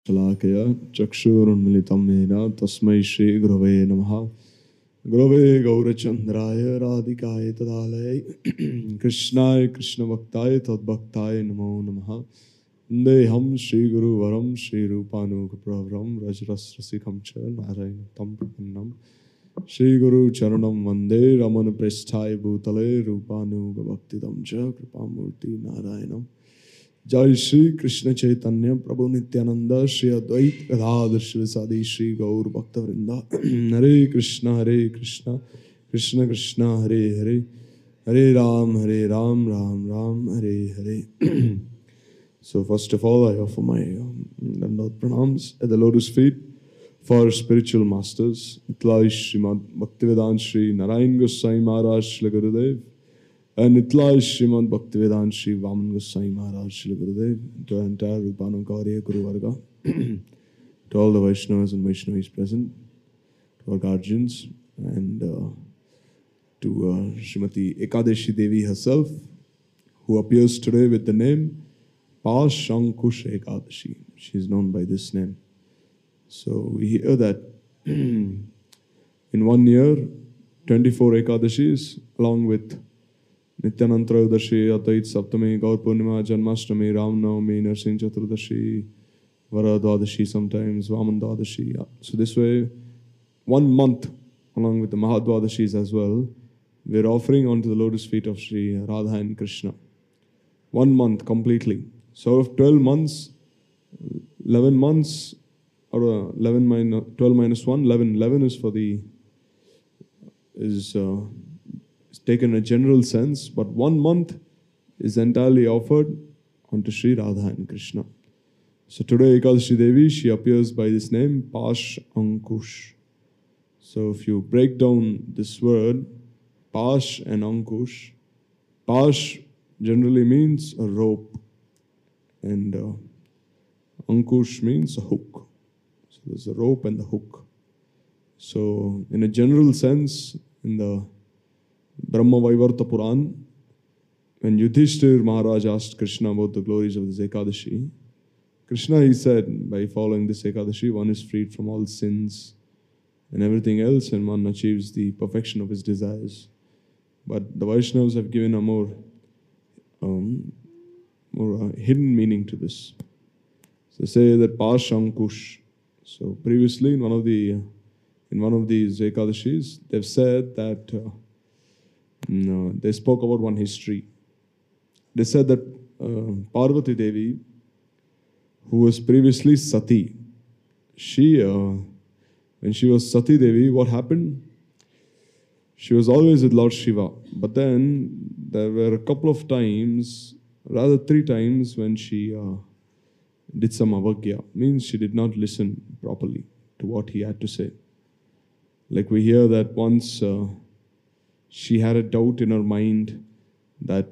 शलाकया चक्षुरुन्मिलितं येन तस्मै श्रीगुरवे नमः। गुरवे गौरचन्द्राय राधिकाय तदालये कृष्णाय कृष्णभक्ताय तद्भक्ताय नमो नमः। वन्देऽहं श्रीगुरुवरं श्रीरूपानुगप्रवरं रजरसरसिकं च नारायणं तं प्रपन्नं श्रीगुरुचरणं वन्दे रमणप्रेष्ठाय भूतले रूपानुगभक्तिदं च कृपामूर्ति नारायणम्। जय श्री कृष्ण चैतन्य प्रभु नित्यानंद श्री अद्वैत गदाधर शिवसादि श्री गौर भक्त वृंदा। हरे कृष्ण कृष्ण कृष्ण हरे हरे, हरे Ram Ram Ram Hare Hare. So first of all, I offer my Dandavata pranams at the lotus feet for spiritual masters, Itlai Srimad Bhaktivedanta Shri Narayan Goswami Maharaj Shri Gurudev, and Itlai Srimad Bhaktivedanta Shri Vaman Goswami Maharaj Shri Gurudev, to the entire Rupanukariya Guru Varga, to all the Vaishnavas and Vaishnavis present, to our guardians, and to Srimati Ekadashi Devi herself, who appears today with the name Pashankush Ekadashi. She is known by this name. So we hear that in 1 year, 24 Ekadashis, along with Nityanand Trayodashi, Advait Saptami, Gaur Purnima, Janmashtami, Ram Navami, Narsingh Chaturdashi, Vara Dwadashi sometimes, Vaman Dwadashi. So this way, 1 month, along with the Mahadwadashis as well, we are offering onto the lotus feet of Sri Radha and Krishna. 1 month completely. So of 12 months, 11 months, or 11 minus 12 minus 1, 11. 11 is for the is taken in a general sense, but 1 month is entirely offered onto Sri Radha and Krishna. So today Ekadashi Devi, she appears by this name Pash Ankush. So if you break down this word, Pash and Ankush, Pash generally means a rope, and Ankush means a hook. So there's a rope and the hook. So in a general sense, in the Brahma Vaivarta Puran, when Yudhishthir Maharaj asked Krishna about the glories of this Ekadashi, Krishna, he said, by following this Ekadashi, one is freed from all sins and everything else, and one achieves the perfection of his desires. But the Vaishnavas have given a more hidden meaning to this. So they say that Pash Ankush. So previously, in one of these Ekadashis, they've said that they spoke about one history. They said that Parvati Devi, who was previously Sati, when she was Sati Devi, what happened? She was always with Lord Shiva. But then there were a couple of times, rather 3 times, when she did some avagya, means she did not listen properly to what he had to say. Like we hear that once she had a doubt in her mind that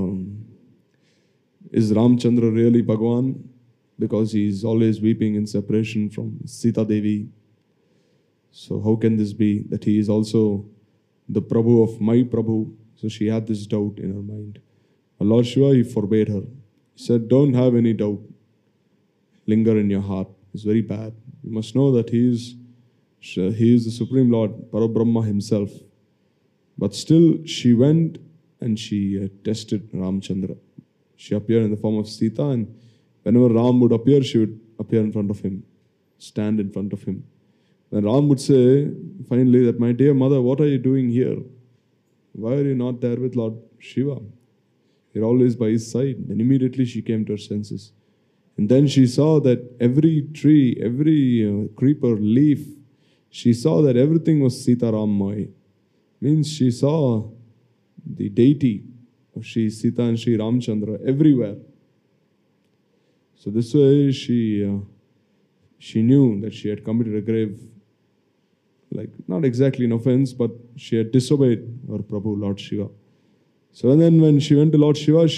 is Ramchandra really Bhagwan? Because he is always weeping in separation from Sita Devi. So how can this be that he is also the Prabhu of my Prabhu? So she had this doubt in her mind. But Lord Shiva, he forbade her. He said, don't have any doubt linger in your heart. It's very bad. You must know that he is the Supreme Lord, Parabrahma himself. But still, she went and she tested Ramchandra. She appeared in the form of Sita, and whenever Ram would appear, she would appear in front of him, stand in front of him. Then Ram would say, finally, that my dear mother, what are you doing here? Why are you not there with Lord Shiva? You're always by his side. Then immediately she came to her senses. And then she saw that every tree, every creeper, leaf, she saw that everything was Sita Rammai. Means she saw the deity of Sri Sita and Sri Ramchandra everywhere. So this way she knew that she had committed a grave, like not exactly an offense, but she had disobeyed her Prabhu, Lord Shiva. So then when she went to Lord Shiva,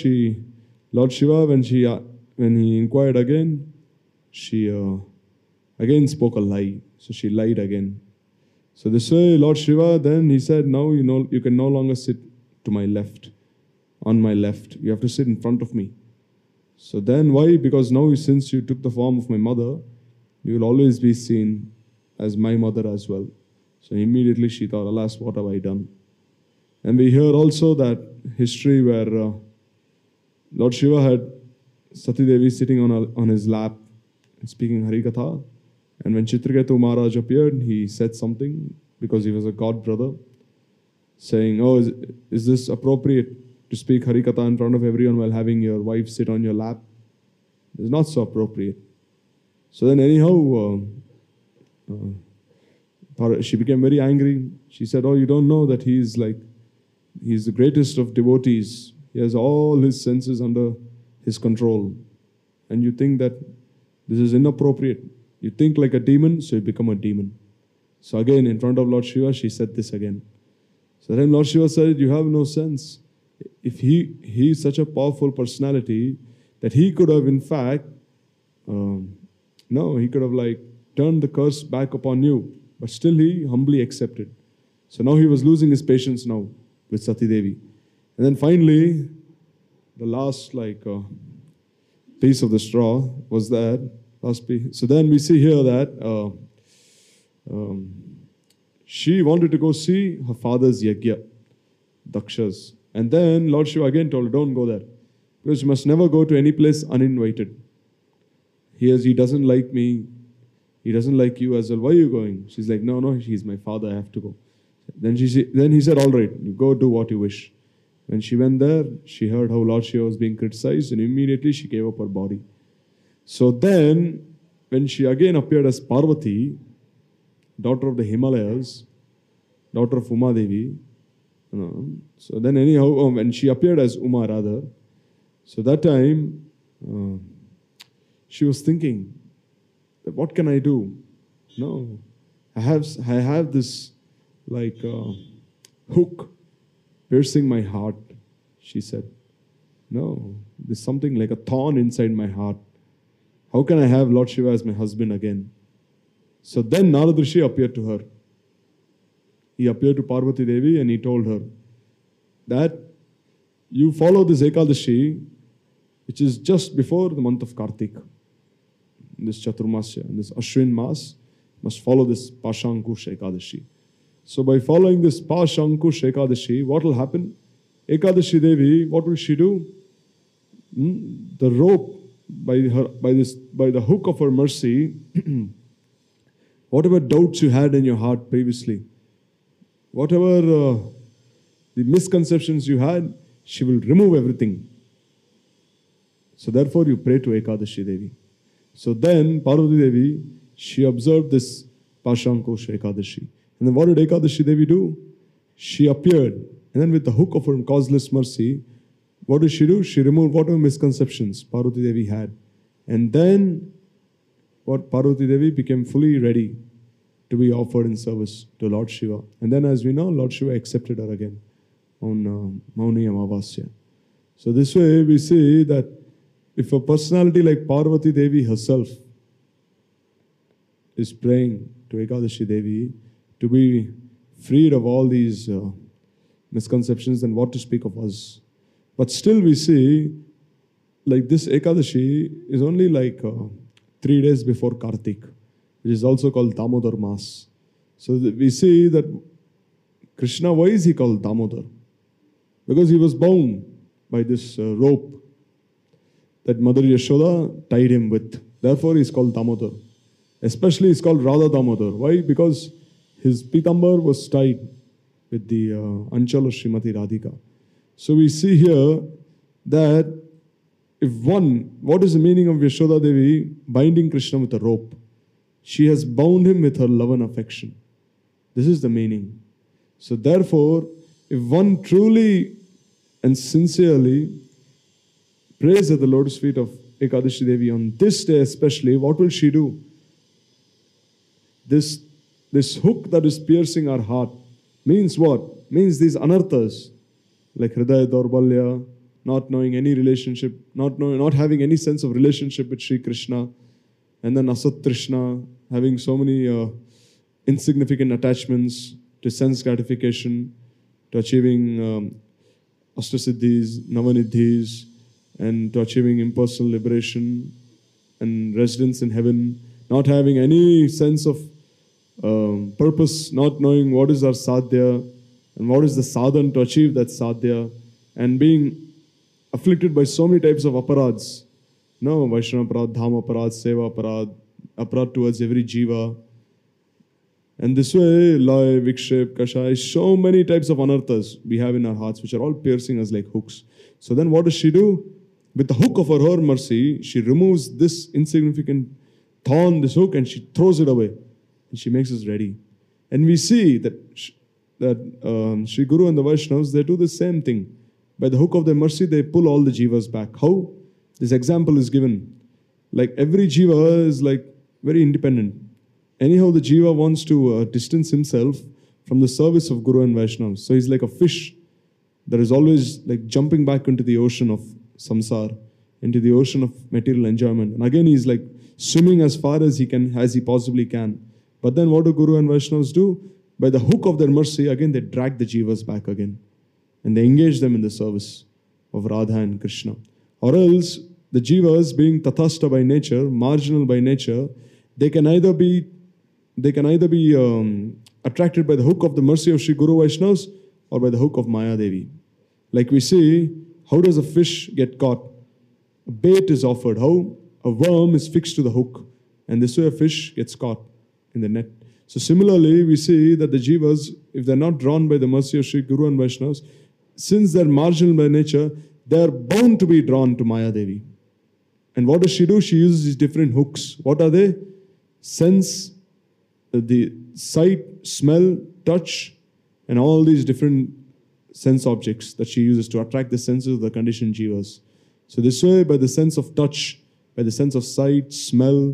when he inquired again, she again spoke a lie. So she lied again. So this way, Lord Shiva, then he said, now you can no longer sit to my left, on my left. You have to sit in front of me. So then why? Because now since you took the form of my mother, you will always be seen as my mother as well. So immediately she thought, alas, what have I done? And we hear also that history where Lord Shiva had Sati Devi sitting on his lap speaking Harikatha. And when Chitraketu Maharaj appeared, he said something because he was a god brother, saying, oh, is this appropriate to speak Harikatha in front of everyone while having your wife sit on your lap? It's not so appropriate. So then anyhow, she became very angry. She said, oh, you don't know that he's the greatest of devotees. He has all his senses under his control. And you think that this is inappropriate. You think like a demon, so you become a demon. So again, in front of Lord Shiva, she said this again. So then Lord Shiva said, you have no sense. If he is such a powerful personality that he could have in fact, he could have turned the curse back upon you. But still he humbly accepted. So now he was losing his patience now with Sati Devi. And then finally, the last piece of the straw was that last piece. So then we see here that she wanted to go see her father's yajna, Daksha's. And then Lord Shiva again told her, don't go there. Because you must never go to any place uninvited. He doesn't like me. He doesn't like you as well. Why are you going? She's like, no, he's my father. I have to go. Then he said, all right, you go do what you wish. When she went there, she heard how Lord Shiva was being criticized, and immediately she gave up her body. So then, when she again appeared as Parvati, daughter of the Himalayas, daughter of Uma Devi, so then anyhow, when she appeared as Uma rather, so that time, she was thinking, what can I do? No, I have this hook piercing my heart, she said. No, there's something like a thorn inside my heart. How can I have Lord Shiva as my husband again? So then Narad Rishi appeared to her. He appeared to Parvati Devi and he told her that you follow this Ekadashi, which is just before the month of Kartik. This Chaturmasya, this Ashwin Mas, must follow this Pashankush Ekadashi. So by following this Pashankush Ekadashi, what will happen? Ekadashi Devi, what will she do? The rope, by the hook of her mercy, whatever doubts you had in your heart previously, whatever the misconceptions you had, she will remove everything. So therefore you pray to Ekadashi Devi. So then Parvati Devi, she observed this Pashankush Ekadashi. And then what did Ekadashi Devi do? She appeared. And then with the hook of her causeless mercy, what did she do? She removed whatever misconceptions Parvati Devi had. And then what Parvati Devi became fully ready to be offered in service to Lord Shiva. And then as we know, Lord Shiva accepted her again on Mauni Amavasya. So this way we see that if a personality like Parvati Devi herself is praying to Ekadashi Devi to be freed of all these misconceptions, then what to speak of us? But still we see this Ekadashi is only 3 days before Kartik, which is also called Damodar Mas. So we see that Krishna, why is he called Damodar? Because he was bound by this rope that Mother Yashoda tied him with. Therefore he is called Damodar. Especially he is called Radha Damodar. Why? Because his Pitambar was tied with the Anchal of Srimati Radhika. So we see here that what is the meaning of Yashoda Devi binding Krishna with a rope? She has bound him with her love and affection. This is the meaning. So therefore, if one truly and sincerely prays at the lotus feet of Ekadashi Devi on this day especially, what will she do? This hook that is piercing our heart means what? Means these anarthas, like Hridaya Daurbalya, not knowing any relationship, not having any sense of relationship with Sri Krishna, and then Asat Trishna, having so many insignificant attachments to sense gratification, to achieving Astasiddhis, Navanidhis, and to achieving impersonal liberation and residence in heaven, not having any sense of purpose, not knowing what is our sadhya and what is the sadhan to achieve that sadhya, and being afflicted by so many types of aparads. No, Vaishnava aparad, Dham aparad, Seva aparad, aparad towards every jiva. And this way, Lay, Vikshep, Kashai, so many types of anarthas we have in our hearts, which are all piercing us like hooks. So then what does she do? With the hook of her mercy, she removes this insignificant thorn, this hook, and she throws it away. And she makes us ready. And we see that Sri Guru and the Vaishnavas, they do the same thing. By the hook of their mercy, they pull all the jivas back. How? This example is given. Like every jiva is like very independent. Anyhow, the jiva wants to distance himself from the service of Guru and Vaishnavas. So he's like a fish that is always like jumping back into the ocean of samsara, into the ocean of material enjoyment. And again, he's like swimming as far as he possibly can. But then what do Guru and Vaishnavas do? By the hook of their mercy, again, they drag the jivas back again. And they engage them in the service of Radha and Krishna. Or else, the jivas being tathastha by nature, marginal by nature, they can either be attracted by the hook of the mercy of Sri Guru Vaishnavas or by the hook of Maya Devi. Like we see, how does a fish get caught? A bait is offered. How? A worm is fixed to the hook. And this way a fish gets caught in the net. So similarly, we see that the jivas, if they're not drawn by the mercy of Sri Guru and Vaishnavas, since they're marginal by nature, they're bound to be drawn to Maya Devi. And what does she do? She uses these different hooks. What are they? Sense, the sight, smell, touch, and all these different sense objects that she uses to attract the senses of the conditioned jivas. So this way, by the sense of touch, by the sense of sight, smell,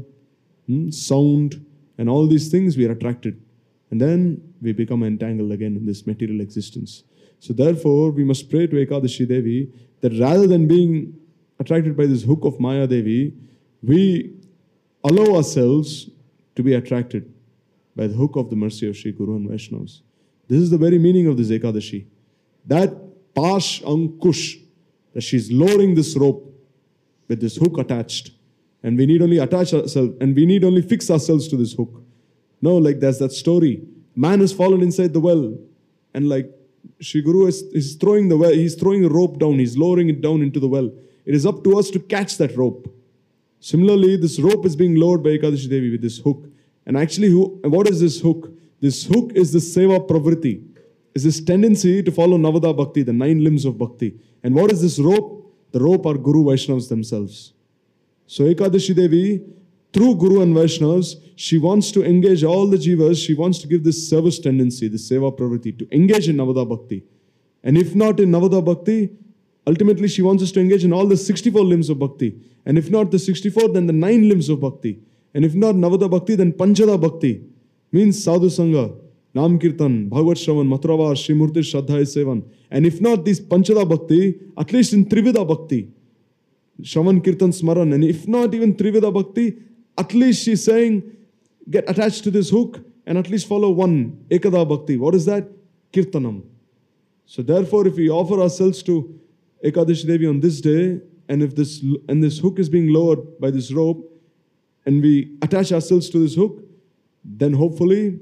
sound, and all these things, we are attracted. And then we become entangled again in this material existence. So therefore, we must pray to Ekadashi Devi that rather than being attracted by this hook of Maya Devi, we allow ourselves to be attracted by the hook of the mercy of Sri Guru and Vaishnavas. This is the very meaning of this Ekadashi. That Pash Ankush, that she's lowering this rope with this hook attached. And we need only attach ourselves, and we need only fix ourselves to this hook. No, like there's that story. Man has fallen inside the well. And like Sri Guru is throwing the well, he's throwing the rope down, he's lowering it down into the well. It is up to us to catch that rope. Similarly, this rope is being lowered by Ekadashi Devi with this hook. And actually, what is this hook? This hook is the seva pravriti. It's this tendency to follow Navada Bhakti, the 9 limbs of Bhakti. And what is this rope? The rope are Guru Vaishnavas themselves. So Ekadashi Devi, through Guru and Vaishnavas, she wants to engage all the jivas. She wants to give this service tendency, this seva pravriti, to engage in Navada Bhakti. And if not in Navada Bhakti, ultimately she wants us to engage in all the 64 limbs of Bhakti. And if not the 64, then the 9 limbs of Bhakti. And if not Navada Bhakti, then Panchada Bhakti. Means Sadhu Sangha, Nam Kirtan, Bhagavad Shravan, Mathuravar, Sri Murti Shraddha Sevan. And if not this Panchada Bhakti, at least in Trivida Bhakti, Shravan Kirtan Smaran. And if not even Trivida Bhakti, at least she's saying, get attached to this hook and at least follow one Ekada Bhakti. What is that? Kirtanam. So therefore, if we offer ourselves to Ekadashi Devi on this day, and if this hook is being lowered by this rope, and we attach ourselves to this hook, then hopefully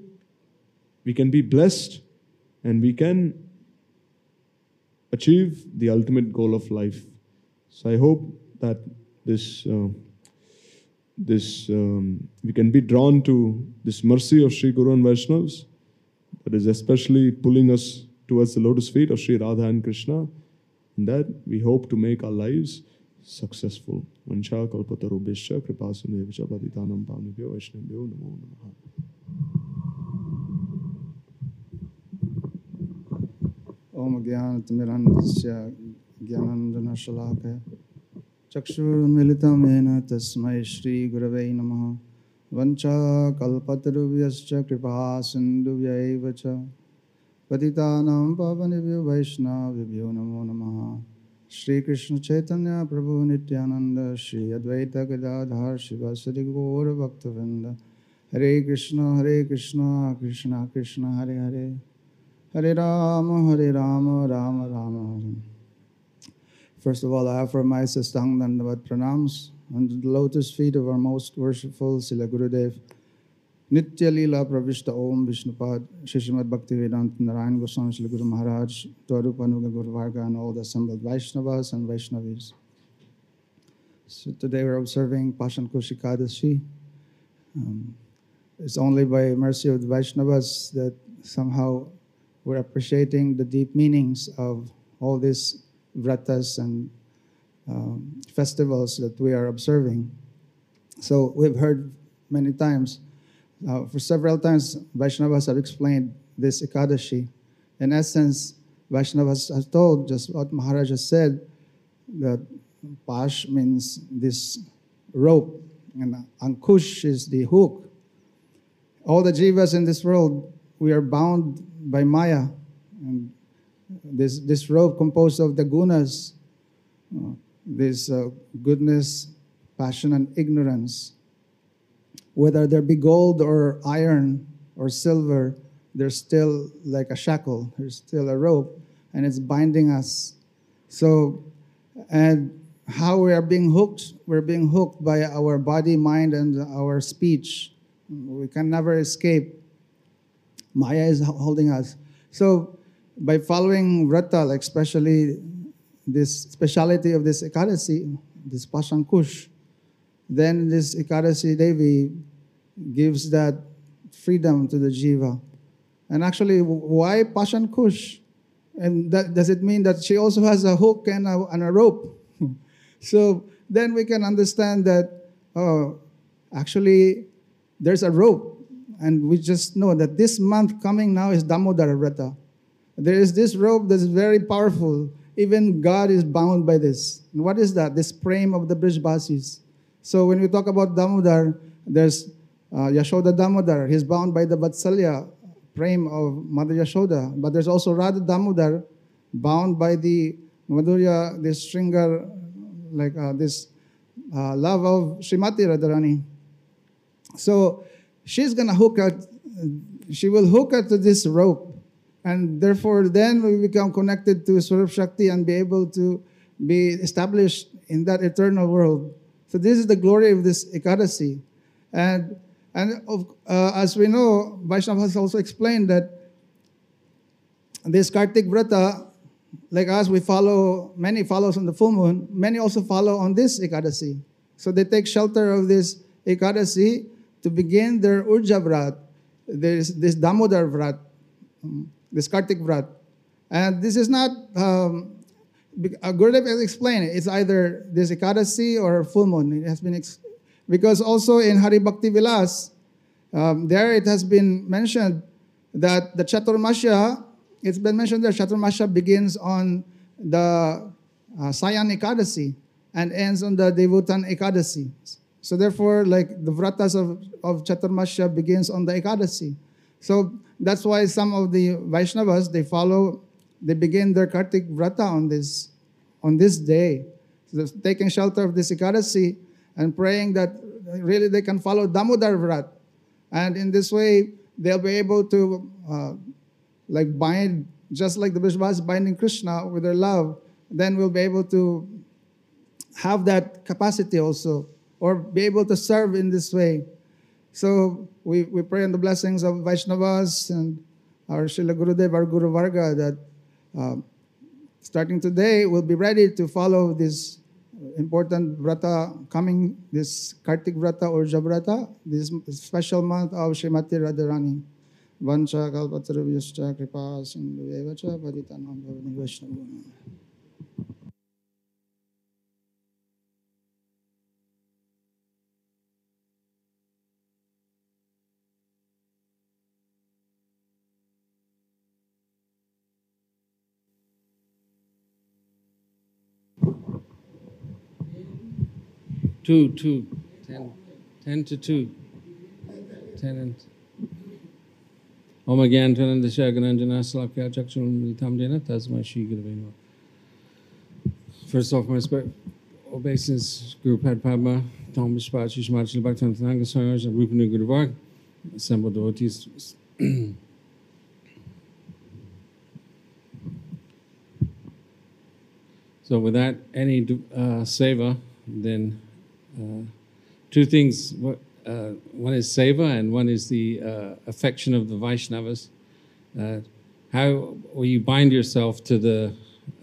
we can be blessed and we can achieve the ultimate goal of life. So I hope that we can be drawn to this mercy of Sri Guru and Vaishnavas, that is especially pulling us towards the lotus feet of Sri Radha and Krishna, and that we hope to make our lives successful. Vansha kalpatarubhishya kripasimevcha patitanam pavnebhyo vaishnavyo namo namaha. Om Jnanatimirandasya Jnanandjana Shalakaya Chakshurunmilitam Yena Tasmai Shri Gurave Namaha. Vancha kalpatarubhyascha kripasindubhyaiva cha patitanam pavanebhyo vaishnavibhyo namo namaha. Shri Krishna Chaitanya Prabhu Nityananda Shri Advaita Gadadhar Shivasadi Gaura Bhaktavinda Hare Krishna Krishna Krishna Hare Hare Hare Rama Rama Rama Hare. First of all, I offer my Sastang Dandavat Pranams under the lotus feet of our most worshipful Srila Gurudev, Nitya Leela Pravishta Om Vishnupad, Shishimad Bhaktivedanta Narayan Goswami Srila Guru Maharaj, Twarupanuga Guru Varga, and all the assembled Vaishnavas and Vaishnavis. So today we're observing Pashan Kush Ekadashi. It's only by mercy of the Vaishnavas that somehow we're appreciating the deep meanings of all these vratas and festivals that we are observing. So we've heard many times, for several times, Vaishnavas have explained this Ekadashi. In essence, Vaishnavas have told just what Maharaj has said, that Pash means this rope, and Ankush is the hook. All the jivas in this world, we are bound by Maya, and this rope composed of the gunas, this goodness, passion, and ignorance. Whether there be gold or iron or silver, there's still like a shackle, there's still a rope, and it's binding us. So, and how we are being hooked, we're being hooked by our body, mind, and our speech. We can never escape. Maya is holding us. So, by following vrata, like especially this speciality of this Ekadasi, this Pashankush, then this Ekadasi Devi gives that freedom to the jiva. And actually, why Pashankush? And does it mean that she also has a hook and a rope? So then we can understand that, actually, there's a rope. And we just know that this month coming now is Damodara Vrata. There is this rope that's very powerful. Even God is bound by this. And what is that? This prem of the Brijbasis. So when we talk about Damodar, there's Yashoda Damodar. He's bound by the Vatsalya prem of Mother Yashoda. But there's also Radha Damodar, bound by the Madhurya, this Shringar, like this love of Srimati Radharani. So she's going to hook her, she will hook her to this rope. And therefore, then we become connected to Swarup Shakti and be able to be established in that eternal world. So this is the glory of this Ekadasi. And as we know, Vaishnava has also explained that this Kartik Vrata, like us, we follow, many follows on the full moon, many also follow on this Ekadasi. So they take shelter of this Ekadasi to begin their Urja Vrat. There's this Damodar Vrat, this Kartik Vrat. And this is not, Gurudev has explained it. It's either this Ekadasi or full moon. It has been, because also in Hari Bhakti Vilas, there it has been mentioned that the Chaturmasya, it's been mentioned there, Chaturmasya begins on the Sayan Ekadasi and ends on the Devutan Ekadasi. So therefore, like the vratas of Chaturmasya begins on the Ekadasi. So that's why some of the Vaishnavas, they begin their Kartik Vrata on this day. So taking shelter of this Ekadasi and praying that really they can follow Damodar Vrat. And in this way, they'll be able to like bind, just like the Vishwas binding Krishna with their love, then we'll be able to have that capacity also, or be able to serve in this way. So we pray on the blessings of Vaishnavas and our Srila Gurudev, our Guru Varga, that starting today, we'll be ready to follow this important vrata coming, this Kartik Vrata or Jabrata, this special month of Srimati Radharani. Vancha kalpatarubhyascha kripa sindhu cha patitanam bhavani vaishnavana. Two, 10 to 2. 10 and... Om Agyan Tanandasya Gananjana Salakya Chakshun Tam Dena Tasma Shri Gurave Namaha. First off, my obeisance, Guru Pad Padma, Tom Vishpat, Shishmat Shri Bhaktan Tananga Swamars, and Rupanu Guru Varg, assembled devotees. So without any seva, then two things. One is seva, and one is the affection of the Vaishnavas. How will you bind yourself to the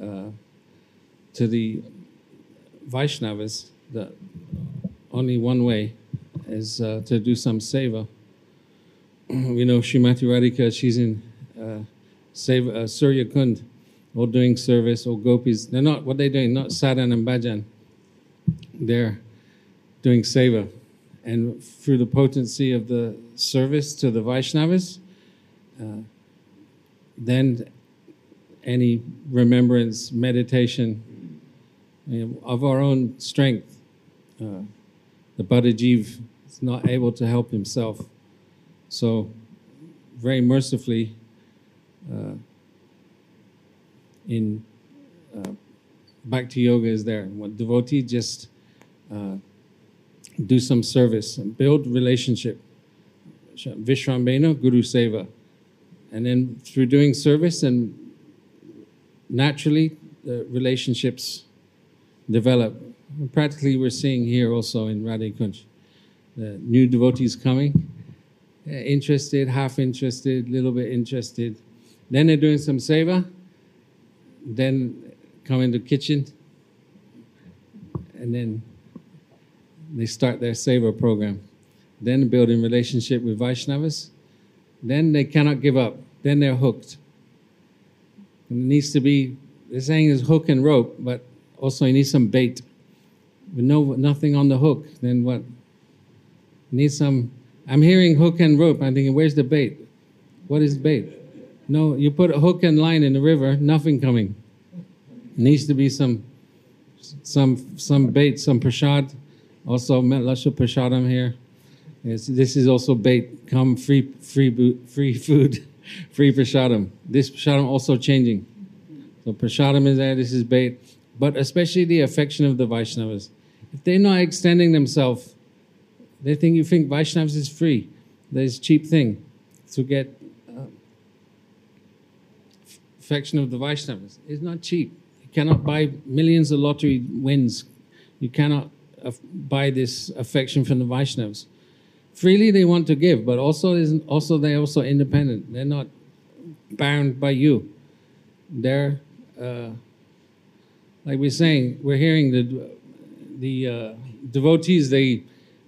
Vaishnavas? The only one way is to do some seva. We know Srimati Radhika, she's in seva, Surya Kund, all doing service, all gopis. They're not, what they're doing, not sadhan and bhajan. They're doing seva. And through the potency of the service to the Vaishnavas, then any remembrance, meditation, of our own strength. The Badajiv is not able to help himself. So, very mercifully, in Bhakti Yoga is there. What devotee just do some service, and build relationship. Vishrambena Guru Seva. And then through doing service, and naturally the relationships develop. Practically we're seeing here also in Radhe Kunj. The new devotees coming, interested, half interested, little bit interested. Then they're doing some seva, then come into kitchen, and then they start their seva program. Then building relationship with Vaishnavas. Then they cannot give up. Then they're hooked. And it needs to be, they're saying is hook and rope, but also you need some bait. With nothing on the hook, then what? You need some, I'm hearing hook and rope. I'm thinking, where's the bait? What is bait? No, you put a hook and line in the river, nothing coming. Needs to be some bait, some prasad. Also, Lasha Prasadam here. This is also bait. Come, free food, free prasadam. This prasadam also changing. So prasadam is there, this is bait. But especially the affection of the Vaishnavas. If they're not extending themselves, you think Vaishnavas is free. There's cheap thing to get affection of the Vaishnavas. It's not cheap. You cannot buy millions of lottery wins. You cannot buy this affection from the Vaishnavas. Freely they want to give, but they're also independent. They're not bound by you. They're like we're saying, we're hearing the devotees. They,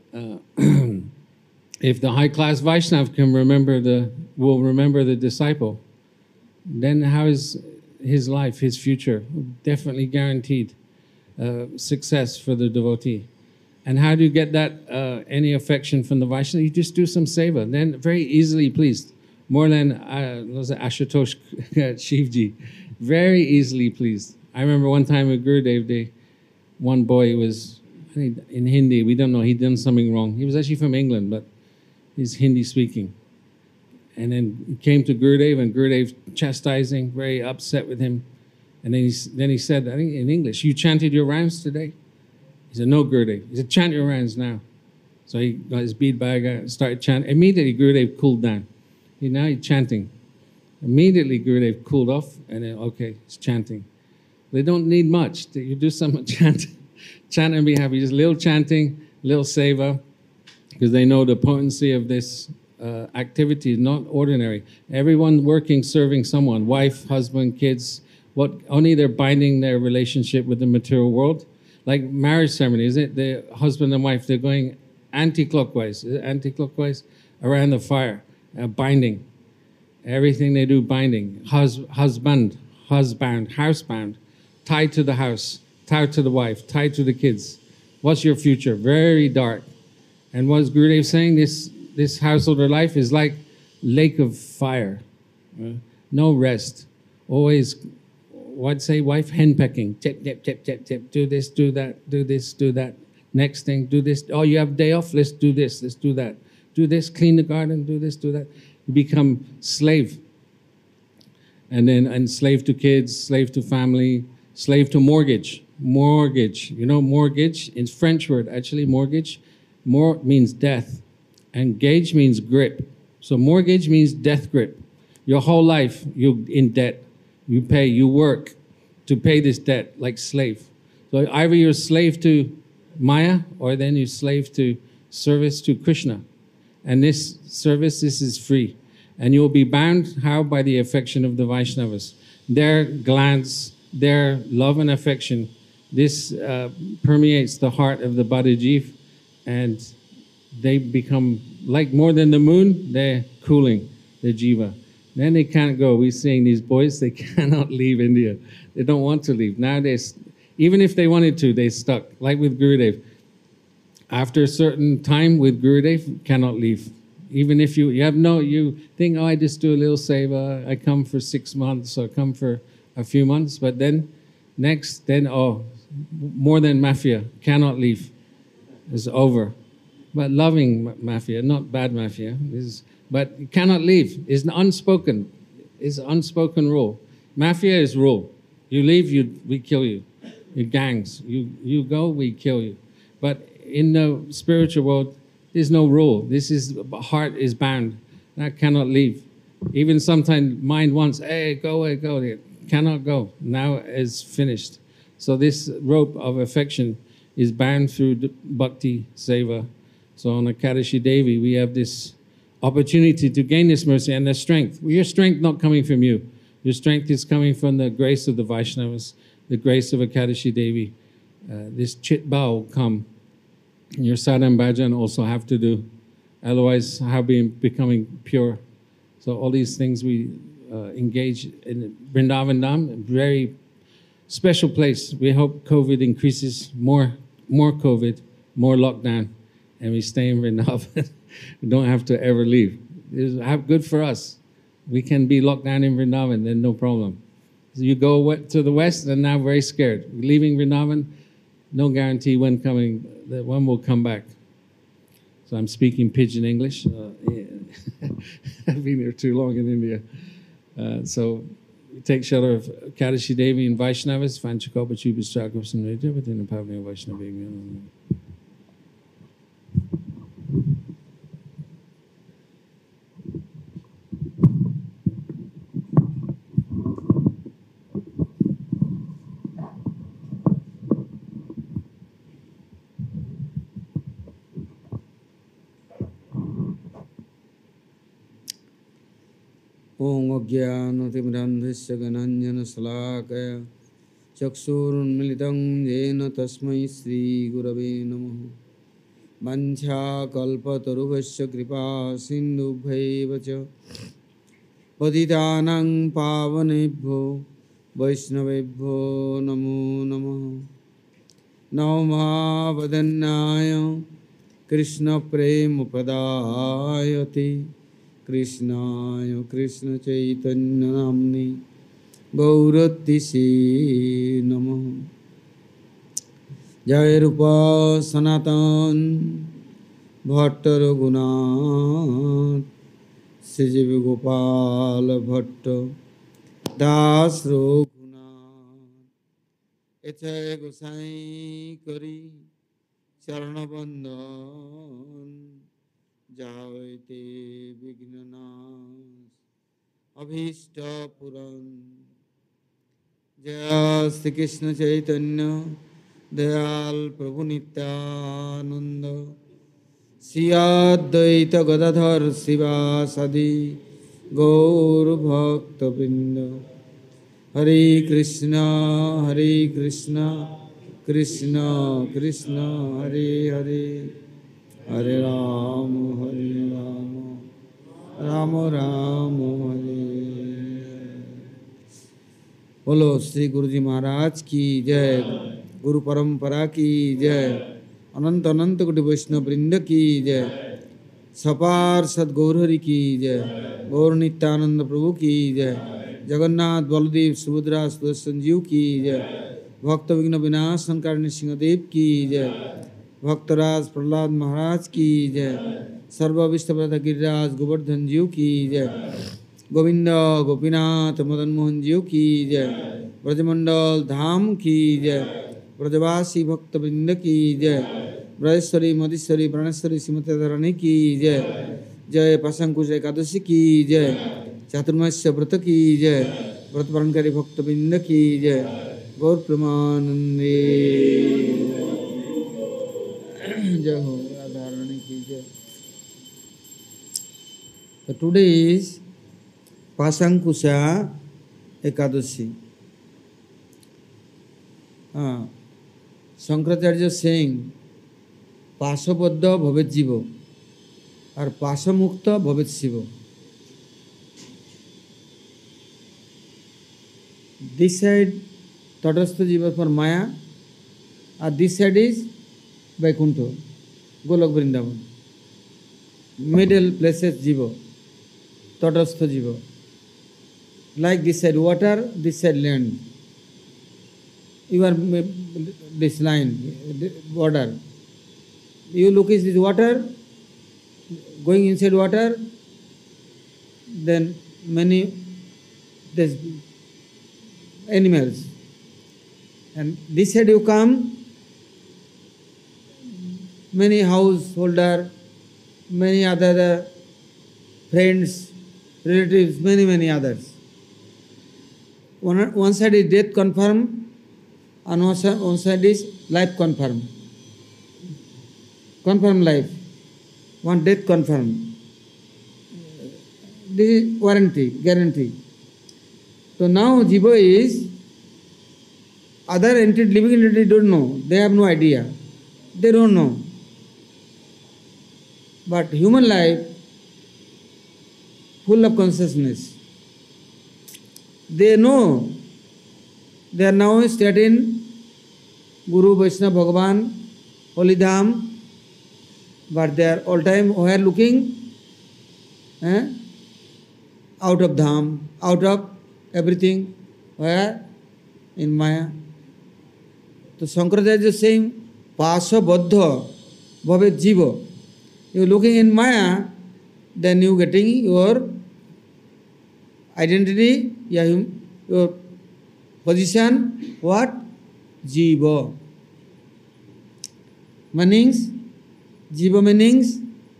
if the high class Vaishnav can will remember the disciple, then how is his life, his future? Definitely guaranteed success for the devotee. And how do you get that any affection from the Vaishnava? You just do some seva, then very easily pleased. More than Ashutosh Shivji, very easily pleased. I remember one time with Gurudev, one boy was in Hindi. We don't know, he'd done something wrong. He was actually from England, but he's Hindi speaking. And then he came to Gurudev, and Gurudev chastising, very upset with him. And then he said, I think in English, "You chanted your rounds today?" He said, "No, Gurudev." He said, "Chant your rounds now." So he got his bead bag out and started chanting. Immediately Gurudev cooled down. Now he's chanting. Immediately Gurudev cooled off, and then, okay, he's chanting. They don't need much. You do some chant and be happy. Just little chanting, little seva, because they know the potency of this activity is not ordinary. Everyone working, serving someone, wife, husband, kids, only they're binding their relationship with the material world. Like marriage ceremony, is it? The husband and wife, they're going anti-clockwise. Is it anti-clockwise? Around the fire, binding. Everything they do, binding. Housebound, housebound. Tied to the house, tied to the wife, tied to the kids. What's your future? Very dark. And what's Gurudev saying? This householder life is like lake of fire. No rest. Always, what'd say, wife? Henpecking. Tip, tip, tip, tip, tip. Do this, do that, do this, do that. Next thing, do this. Oh, you have day off? Let's do this, let's do that. Do this, clean the garden, do this, do that. You become slave. And slave to kids, slave to family, slave to mortgage. Mortgage. You know, mortgage is French word, actually, mortgage. Mor means death. And gage means grip. So mortgage means death grip. Your whole life, you're in debt. You pay, you work to pay this debt like slave. So either you're a slave to Maya, or then you slave to service to Krishna. And this service, this is free. And you will be bound, how? By the affection of the Vaishnavas. Their glance, their love and affection, this permeates the heart of the Badajiv, and they become like more than the moon, they're cooling the jiva. Then they can't go. We're seeing these boys, they cannot leave India. They don't want to leave. Nowadays, even if they wanted to, they're stuck, like with Gurudev. After a certain time with Gurudev, cannot leave. Even if you think, oh, I just do a little seva, I come for 6 months or come for a few months, but then more than mafia, cannot leave. It's over. But loving mafia, not bad mafia, but cannot leave. It's unspoken. It's unspoken rule. Mafia is rule. You leave, we kill you. Your gangs. You go, we kill you. But in the spiritual world, there's no rule. Heart is bound. That cannot leave. Even sometimes mind wants, hey, go away, go there. Cannot go. Now it's finished. So this rope of affection is bound through the bhakti seva. So on Ekadashi Devi, we have this opportunity to gain this mercy and the strength. Your strength not coming from you. Your strength is coming from the grace of the Vaishnavas, the grace of Ekadashi Devi. This chit bhava will come. Your sadhan bhajan also have to do. Otherwise, how becoming pure? So all these things we engage in Vrindavan Dham, a very special place. We hope COVID increases, more COVID, more lockdown, and we stay in Vrindavan. We don't have to ever leave. It's good for us. We can be locked down in Vrindavan, then no problem. So you go to the west, and now very scared. Leaving Vrindavan, no guarantee when will come back. So I'm speaking pidgin English. I've been here too long in India. So we take shelter of Ekadashi Devi and Vaishnavas, Vanchakopa Chubis Chakras and Rita, within the Pavni of Vaishnavi. Om Ajnanatimidandhasya Gananjana Salakaya Chakshurunmilitam Jena Tasmai Sri Gurave Namaha Vancha Kalpatarubhasya Kripa Sindhubhaivacha Patitanang Pavanebhyo Vaishnavebhyo Namo Namaha Namo Vadanyaya Krishna Prema Padayati Krishnaya Krishna Chaitanya Namni Gauratise Namaha Jai Rupa Sanatan Bhatta Raghunath Sijiv Gopal Bhatta Das Raghunath Ethe Gosai Kari Charanabandhan Javate Vignanas Abhishta Puran Jaya Sri Krishna Chaitanya Dayal Prabhu Nityananda Sri Advaita Gadadhar Sivasadi Gaur Bhakta Vrinda Hare Krishna Krishna Krishna Hare Hare Hare Rama Rama Rama Hare. Bolo Sri Guruji Maharaj ki jai, Guru Parampara ki jai, Ananta Ananta Koti Vaishnava Vrinda ki jai, Sapar Sadgaurhari ki jai, Gaur Nityananda Prabhu ki jai, Jagannath Baladev Subhadra Sudarshan ki jai, Bhakta Vigna Vinasan Karni Singhadev ki jai, भक्तराज प्रहलाद महाराज की जय सर्व विष्णुप्रद गिरिराज गोवर्धन जी की जय गोविंद गोपीनाथ मदन मोहन जी की जय ब्रजमंडल धाम की जय ब्रजवासी भक्तवृंद की जय ब्रजेश्वरी मधेश्वरी प्राणेश्वरी श्रीमती धरणी की जय जय पाशंकुश एकादशी की जय चातुर्मास्य व्रत की जय व्रत पालनकारी भक्तवृंद की जय गौर प्रेमानंदे की जय हो, राधा रानी की जय। So today is Pasankusha Ekadashi. Shankaracharya is saying, Pasabadha bhavet jiva or Pasamukta bhavet shiva. This side, Tadastha jiva for Maya, and this side is Vaikuntha, Golok Vrindavan. Middle places jiva, Tadastha jiva. Like this side water, this side land. You are this line, border. You look at this water, going inside water, then many there's animals. And this side you come, many householder, many other friends, relatives, many others. One side is death confirmed, and one side is life confirmed. Confirmed life. One death confirmed. This is warranty, guarantee. So now jiva is, other entity, living entity don't know. They have no idea. They don't know. But human life, full of consciousness. They know. They are now studying Guru, Vaishnava, Bhagavan, Holy Dham, but they are all time where looking? Out of Dham, out of everything, where? In Maya. So Shankaracharya is saying, Pasa Baddha Bhavet Jiva. You are looking in Maya, then you getting your identity, your position, what? Jiva. Meanings, Jiva meanings,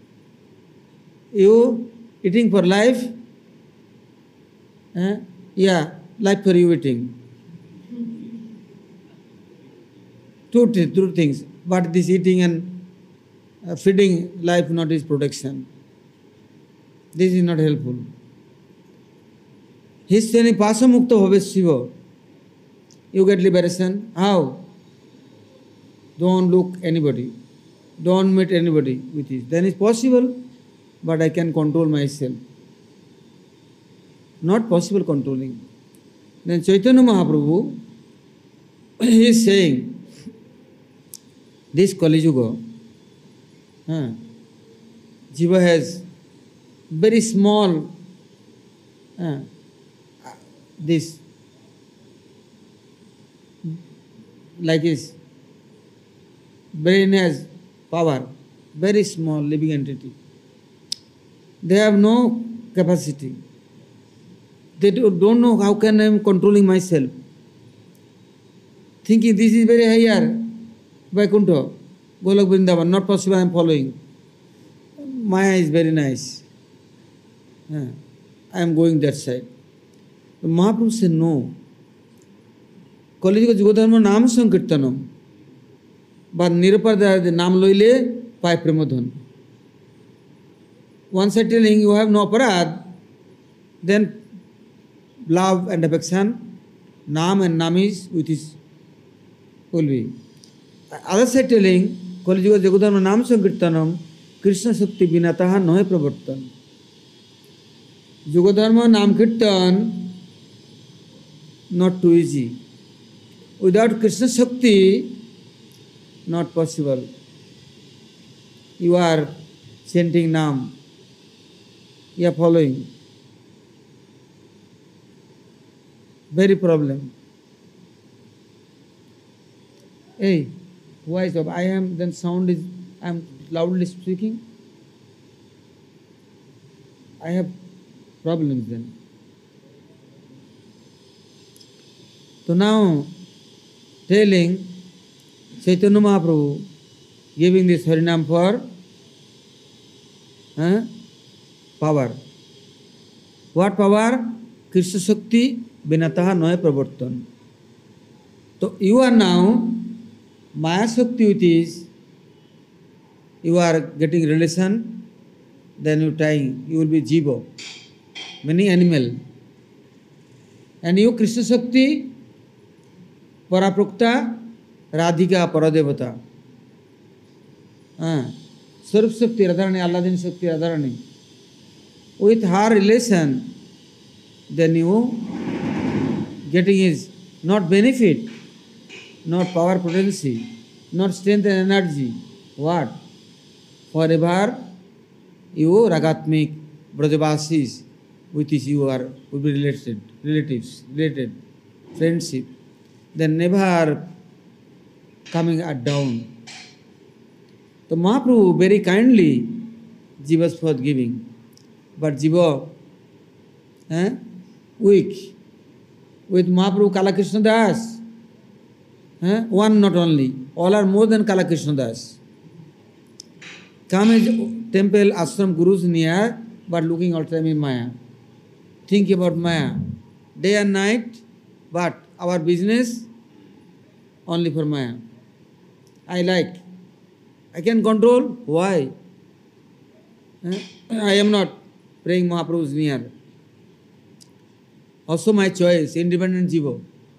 you eating for life, life for you eating. Two things, but this eating and feeding life not is protection. This is not helpful. He is saying, Pasamukta bhavet shiva. You get liberation. How? Don't look anybody. Don't meet anybody with it. Then it's possible, but I can control myself. Not possible controlling. Then Chaitanya Mahaprabhu, he is saying, this Kali Yuga, jiva has very small, this, like his brain has power, very small living entity. They have no capacity. They don't know how can I am controlling myself. Thinking this is very higher, Vaikuntha, Golok Vrindavan, not possible, I am following. Maya is very nice. I am going that side. But Mahaprabhu said, no. Kali Yuga Jugodharma Nam Sankirtanam. But Nirapada Nam Loile Pai Premadhan. Once I telling you have no aparad, then love and affection, Nam and Namis, which is will be. Other side telling, Kali Yuga Jugodharma Nam Sankirtanam, Krishna Shakti Vinataha Nohe Pravartan. Jugodharma Nam Kirtan, not too easy. Without Krishna Shakti, not possible. You are chanting Nam. You are following. Very problem. Hey, why is that? I am, then sound is, I am loudly speaking. I have problems then. So now, telling Chaitanya Mahaprabhu giving this Harinam for power. What power? Krishna Shakti Vinataha Nohe Pravartan. So you are now Maya Shakti, which is you are getting relation, then you tying, you will be jiva, meaning animal. And you Krishna Shakti, Paraprukta, Radhika, Paradevata. Swarup Shakti, Radharani, Alladin Shakti, Radharani. With her relation, then you getting is not benefit, not power potency, not strength and energy. What? Forever you Ragatmik Brajavasis, with which you are will be related, friendship, then never coming down. So Mahaprabhu very kindly Jiva's forgiving, but Jiva weak. With Mahaprabhu Kalakrishna Das, one not only, all are more than Kalakrishna Das. Come as temple, ashram, gurus near, but looking all time in Maya. Think about Maya, day and night, but our business only for Maya. I like. I can control. Why? I am not praying Mahaprabhu's near. Also my choice, independent jiva.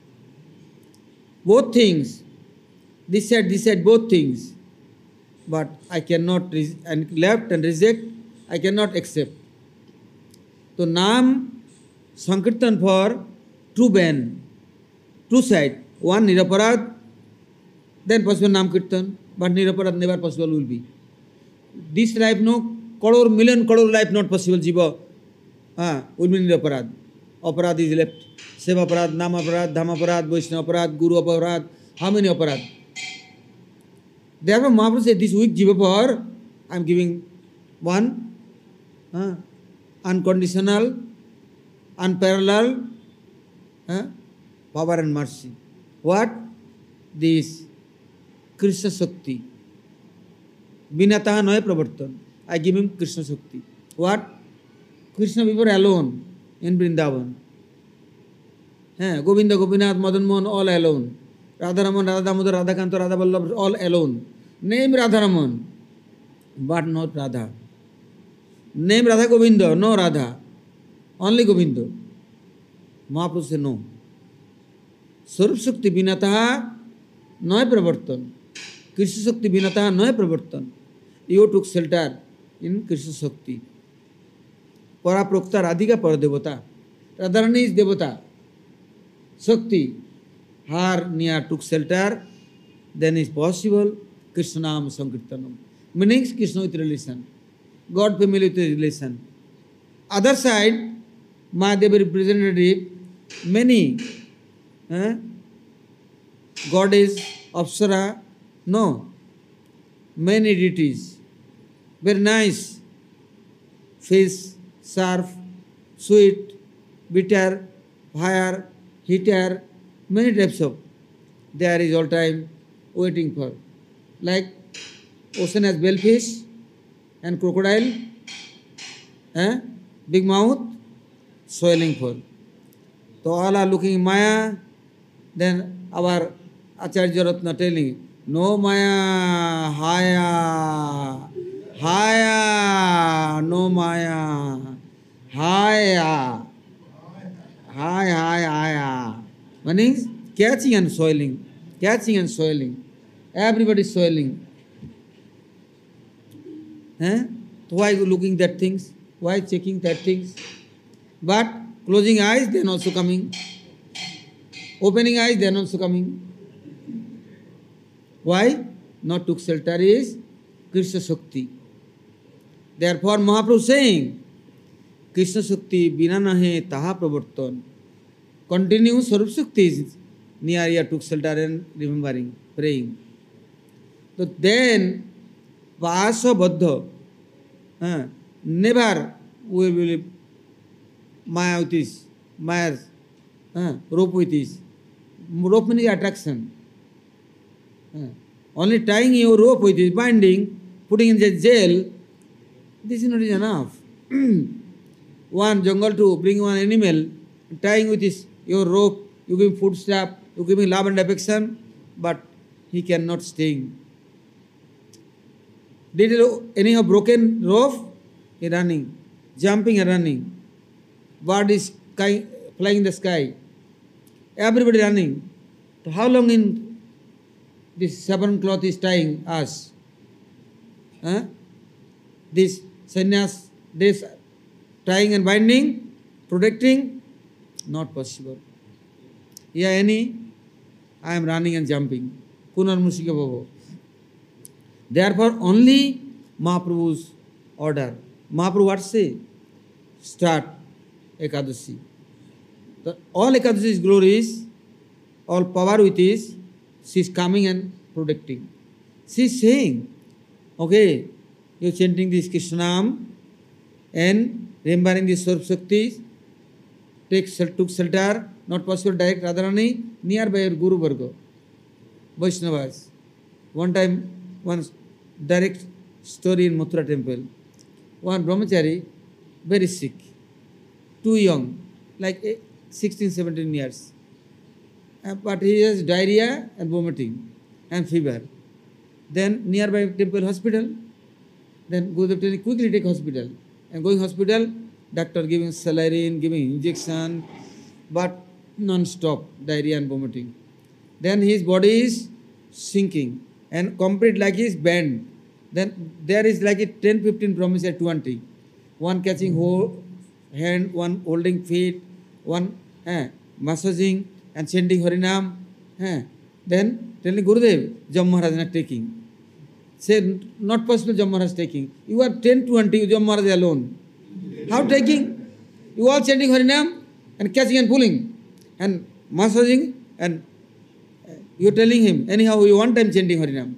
Both things, this side, both things. But I cannot, and left and reject, I cannot accept. So Nam Sankirtan for two band, two side. One Niraparad, then possible Nam Kirtan, but Niraparad never possible will be. This life no, crore, million crore life not possible jiva, will be Niraparad. Aparad is left. Seva aparad, Nam aparad, Dham aparad, Vaishnava aparad, Guru aparad, how many aparad? Therefore Mahaprabhu said, this weak jiva power, I am giving one, unconditional, unparalleled power and mercy. What? This Krishna Shakti. Binataha noy pravartan. I give him Krishna Shakti. What? Krishna we were alone in Vrindavan. Govinda, Gopinath, Madan Mohan, all alone. Radharaman, Radha Damodar, Radha Kanto, Radha Vallabh, all alone. Name Radharaman, but not Radha. Name Radha Govinda, no Radha. Only Govinda. Mahaprabhu said no. Swarup Shakti Binataha noy pravartan. Krishna Shakti Binataha noy pravartan. You took shelter in Krishna Shakti. Paraprokta Radhika Paradevata. Radharani is Devata. Shakti. Her near took shelter. Then is possible Krishna Nam Sankirtanam. Meaning Krishna with relation. God family with relation. Other side, Mahadev representative, many goddess, Apsara, no. Many deities. Very nice. Fish, sharp, sweet, bitter, fire, heater, many types of. There is all time waiting for. Like ocean has bellfish and crocodile, big mouth, swelling for. So all are looking Maya, then our Acharya Ratna telling, no Maya, Haya, Haya, no Maya, Haya, Haya. Meaning catching and soiling, catching and soiling. Everybody is soiling. So why you looking that things? Why checking that things? But closing eyes, then also coming. Opening eyes, then also coming. Why? Not took shelter is Krishna Shakti. Therefore Mahaprabhu saying, Krishna Shakti bina nahe taha pravartan. Continue Swarup Shakti is near here took shelter and remembering, praying. So then Vasa Baddha, never we will Maya with this, Maya's rope with this. Rope means attraction. Only tying your rope with this, binding, putting in the jail, this is not enough. One jungle to bring one animal, tying with this, your rope, you give him food stuff, you give him love and affection, but he cannot sting. Did anyhow broken roof? He running, jumping and running. Bird is flying in the sky. Everybody running. So how long in this saffron cloth is tying us? Huh? This sannyas, this tying and binding, protecting, not possible. Yeah, any? I am running and jumping. Punar Musika Bhavo. Therefore, only Mahaprabhu's order. Mahaprabhu what say? Start Ekadasi. All Ekadasi's glories, all power with is, she is coming and protecting. She is saying, okay, you are chanting this Krishnam and remembering the Swarp Shakti, took shelter, not possible direct Radharani, nearby your Guru Varga, Vaishnavas. One time, one direct story in Mathura temple. One brahmachari, very sick, too young, like 16, 17 years. But he has diarrhea and vomiting and fever. Then nearby temple hospital, then Gurudev telling, quickly take hospital. And going hospital, doctor giving saline, giving injection, but non-stop diarrhea and vomiting. Then his body is sinking and complete like his bend. Then there is like a 10, 15 promise at 20. One catching hand, one holding feet, one massaging and chanting Harinam. Then telling Gurudev, Jam Maharaj not taking. Say, not possible Jam Maharaj taking. You are 10, 20, Jam Maharaj alone. How taking? You all chanting Harinam and catching and pulling and massaging and you are telling him, anyhow, you one time chanting Harinam.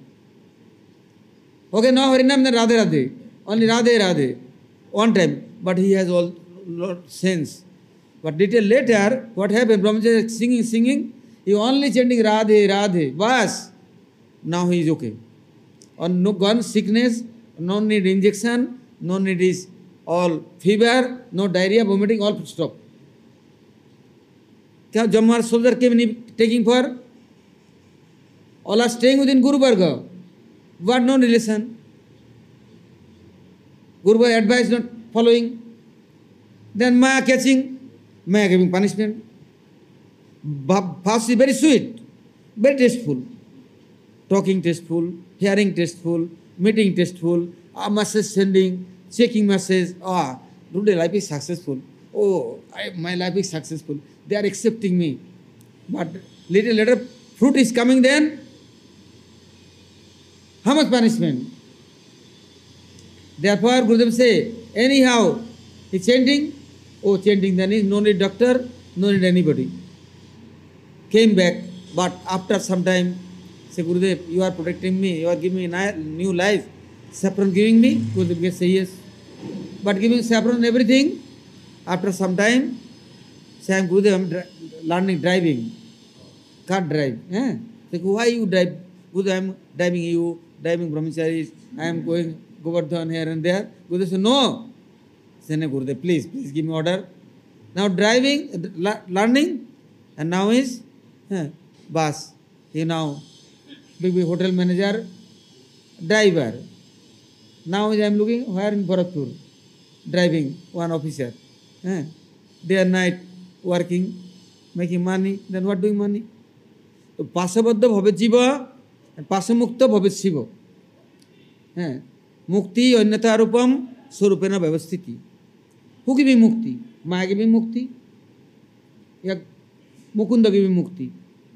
Okay, no Harinam, then Radhe Radhe. Only Radhe Radhe. One time. But he has all sense. But little later, what happened? Brahmacharya singing, he only chanting Radhe Radhe. Bas. Now he is okay. On no gone sickness, no need injection, no need is all fever, no diarrhea, vomiting, all stop. Jammar soldier came taking for? All are staying within Guru Varga. But no relation. Guru Varga advice not following. Then Maya catching, Maya giving punishment. Fast is very sweet, very tasteful. Talking tasteful, hearing tasteful, meeting tasteful, message sending, checking message. Today life is successful. My life is successful. They are accepting me. But little later, fruit is coming then. How much punishment? Therefore, Gurudev say, anyhow, he chanting, chanting, then is no need doctor, no need anybody. Came back, but after some time, say, Gurudev, you are protecting me, you are giving me new life. Saffron giving me? Gurudev can say yes. But giving saffron everything, after some time, say, Gurudev, I am learning driving, car drive. Say, why you drive? Gurudev, I am driving you, driving brahmacharis, I am going Govardhan here and there. Gurudev said, no. Say, no, Gurudev, please give me order. Now driving, learning, and now is bus. He now big hotel manager, driver. Now I am looking where in Bharatpur, driving one officer. Day and night working, making money. Then what doing money? Pasabadda bhavet jiva and pasamukta bhavet shiva. Mukti annata rupam surupena vyavasthiti. Who giving mukti? Maya giving mukti? Ya Mukunda giving mukti?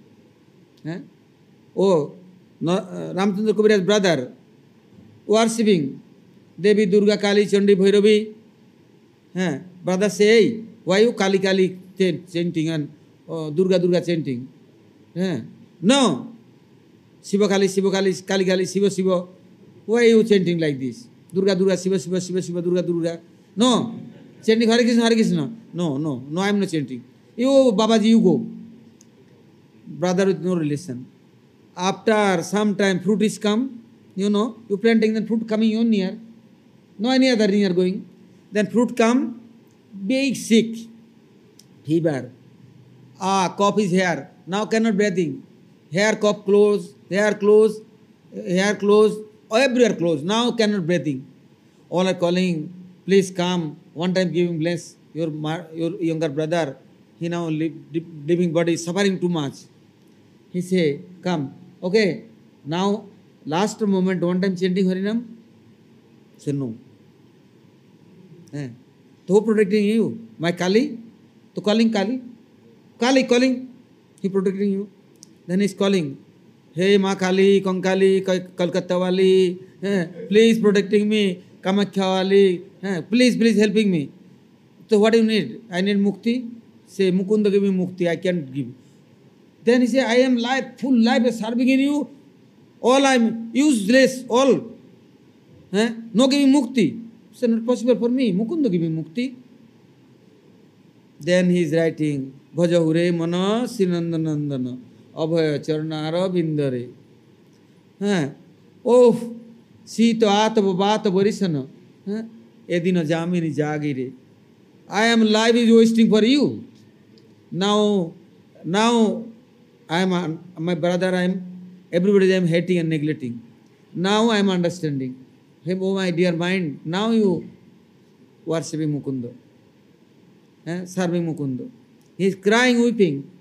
Ramchandra Kaviraj brother worshipping Devi Durga Kali Chandi Bhairavi. Brother say, hey, why you Kali Kali chanting and Durga Durga chanting? No. Shiva Kali, Shiva Kali, Kali Kali, Shiva Shiva. Why are you chanting like this? Durga Durga, Shiva Shiva, Shiva Shiva, Durga Durga. No. Chanting Hare Krishna, Hare Krishna. No, I am not chanting. You, Babaji, you go. Brother with no relation. After some time, fruit is come. You planting, then fruit coming your near. No any other near going. Then fruit come, big sick, fever. Cough is here. Now cannot breathing. Hair cough close, hair close, everywhere closed. Now cannot breathing. All are calling, please come. One time giving bless your younger brother. He now living body suffering too much. He say, come. Okay. Now last moment one time chanting Harinam. Say no. So who protecting you? My Kali? So calling Kali? Kali calling. He protecting you. Then he's calling. Hey Ma Kali, Konkali, Kolkata wali, please protecting me. Kamakhya wali, please helping me. So what do you need? I need mukti. Say Mukunda give me mukti. I can't give. Then he say, I am life, full life is serving in you. All I am useless. All. No giving mukti. It's not possible for me. Mukunda give me mukti. Then he is writing, Bhajahure mana sinandanandana abhaya charnara bindare. Oh, sita atava bata varisana. Edina jamini jagire. I am life is wasting for you. Now I am my brother. Everybody I am hating and neglecting. Now I am understanding. Oh my dear mind, now you worshipping Mukunda, serving Mukunda. He is crying, weeping.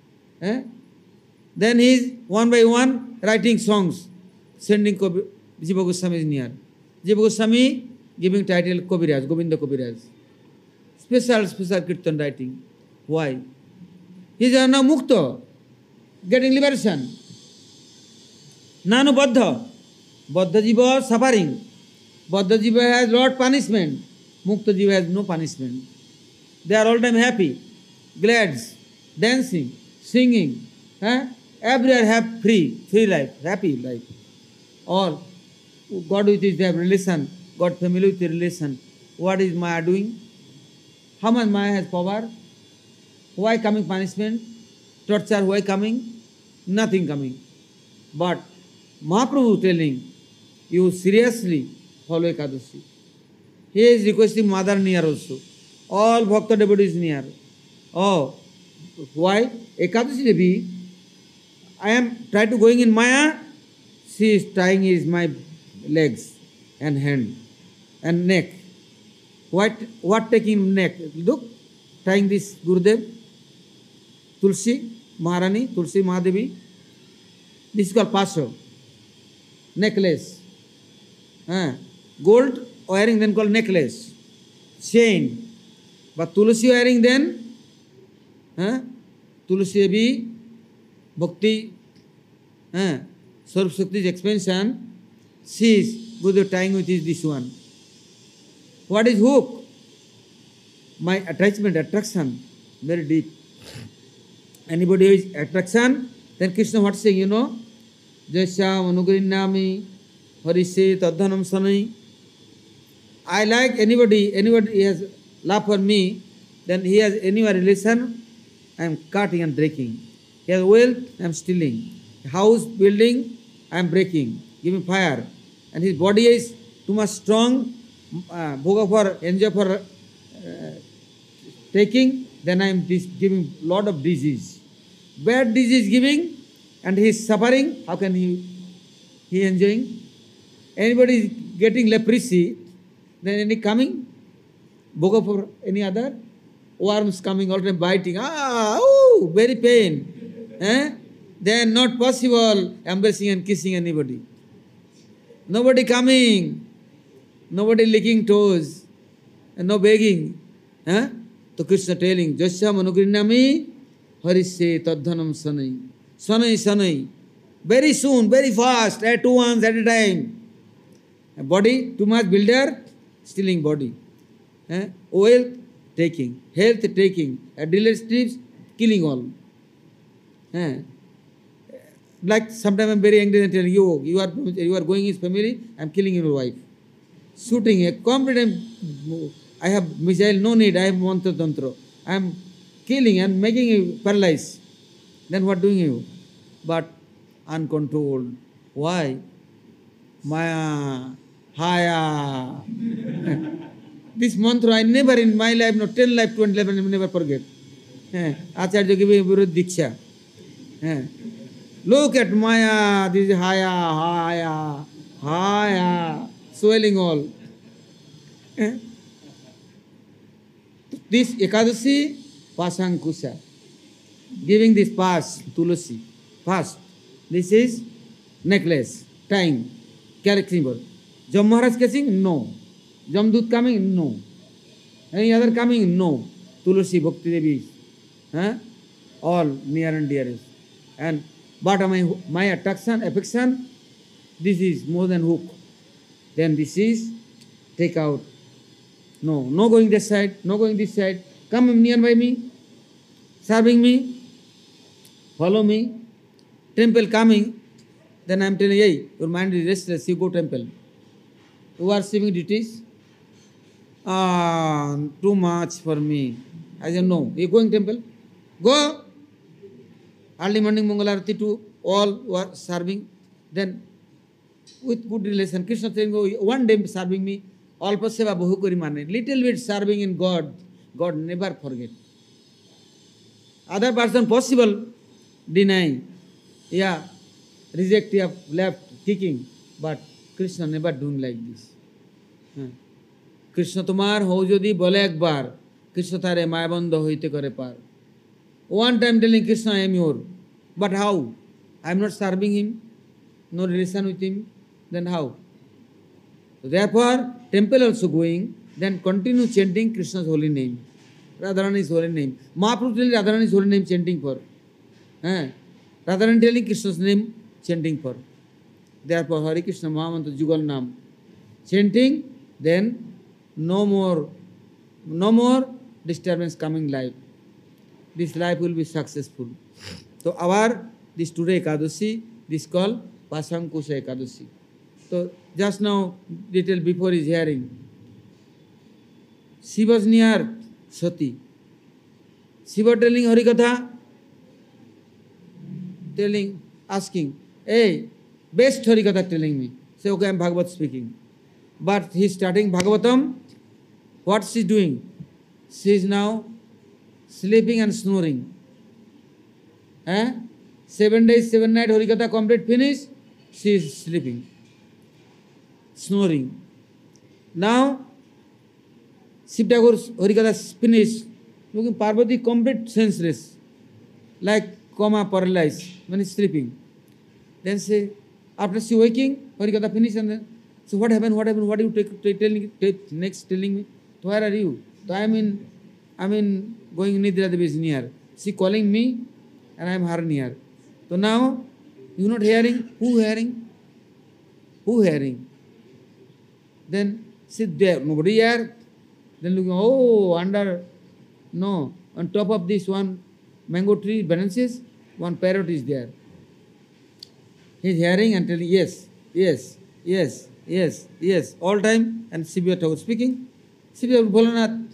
Then he is one by one writing songs, sending Jiva Goswami is near. Jiva Goswami giving title Kabiraj, Govinda Kabiraj. Special Kirtan writing. Why? He is now Mukta, getting liberation. Nanu Baddha. Baddha Jiva suffering. Baddha Jiva has lot punishment. Mukta Jiva has no punishment. They are all time happy, glad, dancing, singing. Everywhere have free life, happy life. Or God with which they have relation, God family with the relation. What is Maya doing? How much Maya has power? Why coming punishment? Torture, why coming? Nothing coming. But Mahaprabhu telling, you seriously follow Ekadashi. He is requesting mother near also. All Bhakta devotees near. Oh, why? Ekadashi Devi, I am trying to going in Maya, she is tying my legs and hand and neck. What taking neck? Look, tying this Gurudev, Tulsi, Maharani, Tulsi Mahadevi. This is called Pasho. Necklace. Gold wearing then called necklace. Chain. But Tulsi wearing then, Tulsi Devi, Bhakti, Swarup Shakti's expansion, she is Gurudev tying with this one. What is hook? My attachment, attraction, very deep. Anybody who is attraction, then Krishna what saying, you know? Jasyam Anugarinami Harise Tadhanam Sanai. I like anybody has love for me, then he has any relation, I am cutting and breaking. He has wealth, I am stealing. House building, I am breaking, giving fire. And his body is too much strong, bhoga for, enjoy for taking, then I am giving lot of disease. Bad disease giving, and he is suffering, how can he enjoying? Anybody is getting leprosy, then any coming, bhoga for any other, worms coming all the time biting, very pain. Then not possible embracing and kissing anybody. Nobody coming, nobody licking toes, and no begging. So Krishna telling, Jasya Manugrinami Harise Tadhanam Sanai. Sanai. Very soon, very fast, at 2 once at a time. Body, too much builder, stealing body. Wealth, taking. Health, taking. Dealer strips, killing all. Like sometimes I am very angry and tell you are going his family, I am killing your wife. Shooting a complete, I have missile, no need, I have mantra tantra. I am killing and making you paralyzed. Then what doing you? But uncontrolled. Why? Maya, Haya. This mantra I never in my life, no 10 life, 20 life, I never forget. Acharya gave me Viruddha Diksha. Look at Maya, this is Haya. swelling all. Eh? This Ekadashi, Pasankusha, giving this pass, Tulasi, pass. This is necklace, tying, carrying. Jam Maharaj catching? No. Jamdut coming? No. Any other coming? No. Tulasi Bhakti Devi, all near and dearest. And but my attraction, affection, this is more than hook. Then this is take out. No going this side, no going this side. Come nearby me, serving me, follow me. Temple coming, then I am telling, hey, your mind is restless, you go temple. You are receiving duties? Too much for me. I said, no, you going temple? Go. Early morning Mangalarati to all who are serving. Then with good relation, Krishna saying, oh, one day serving me, all paseva bahu kori mane. Little bit serving in God, God never forget. Other person possible, deny. Yeah, reject, you have left, kicking. But Krishna never doing like this. Krishna tomar ho jodi bole ekbar, Krishna tare mayabandha hoite kore par. One time telling Krishna, I am your. But how? I am not serving him, no relation with him. Then how? So therefore, temple also going, then continue chanting Krishna's holy name. Radharani's holy name. Mahaprabhu telling Radharani's holy name chanting for. Radharani telling Krishna's name chanting for. Therefore, Hare Krishna Mahamantra Jugal Nam. Chanting, then no more disturbance coming life. This life will be successful. So this today Ekadashi, this called Pasankusha Ekadashi. So just now, little before his hearing, she was near Sati. Shiva telling Harikatha, asking, hey, best Harikatha telling me. Say, okay, I am Bhagavat speaking. But he is starting Bhagavatam. What she is doing? She is now sleeping and snoring. 7 days, 7 nights, Harikatha complete finished. She is sleeping, snoring. Now, Shiv Thakur's Harikatha finished. Looking Parvati complete senseless, like coma paralyzed when he's sleeping. Then say, after she waking, Harikatha finished, and then, so what happened? What are you next telling me? So where are you? So I mean going Nidra Devi is near. She calling me, and I am her near. So now, you not hearing? Who hearing? Who hearing? Then sit there, nobody here. Then looking, on top of this one mango tree, branches, one parrot is there. He is hearing and telling, yes, yes, yes, yes, yes, all time, and Sivya Thakur speaking. Sivya Bholanath.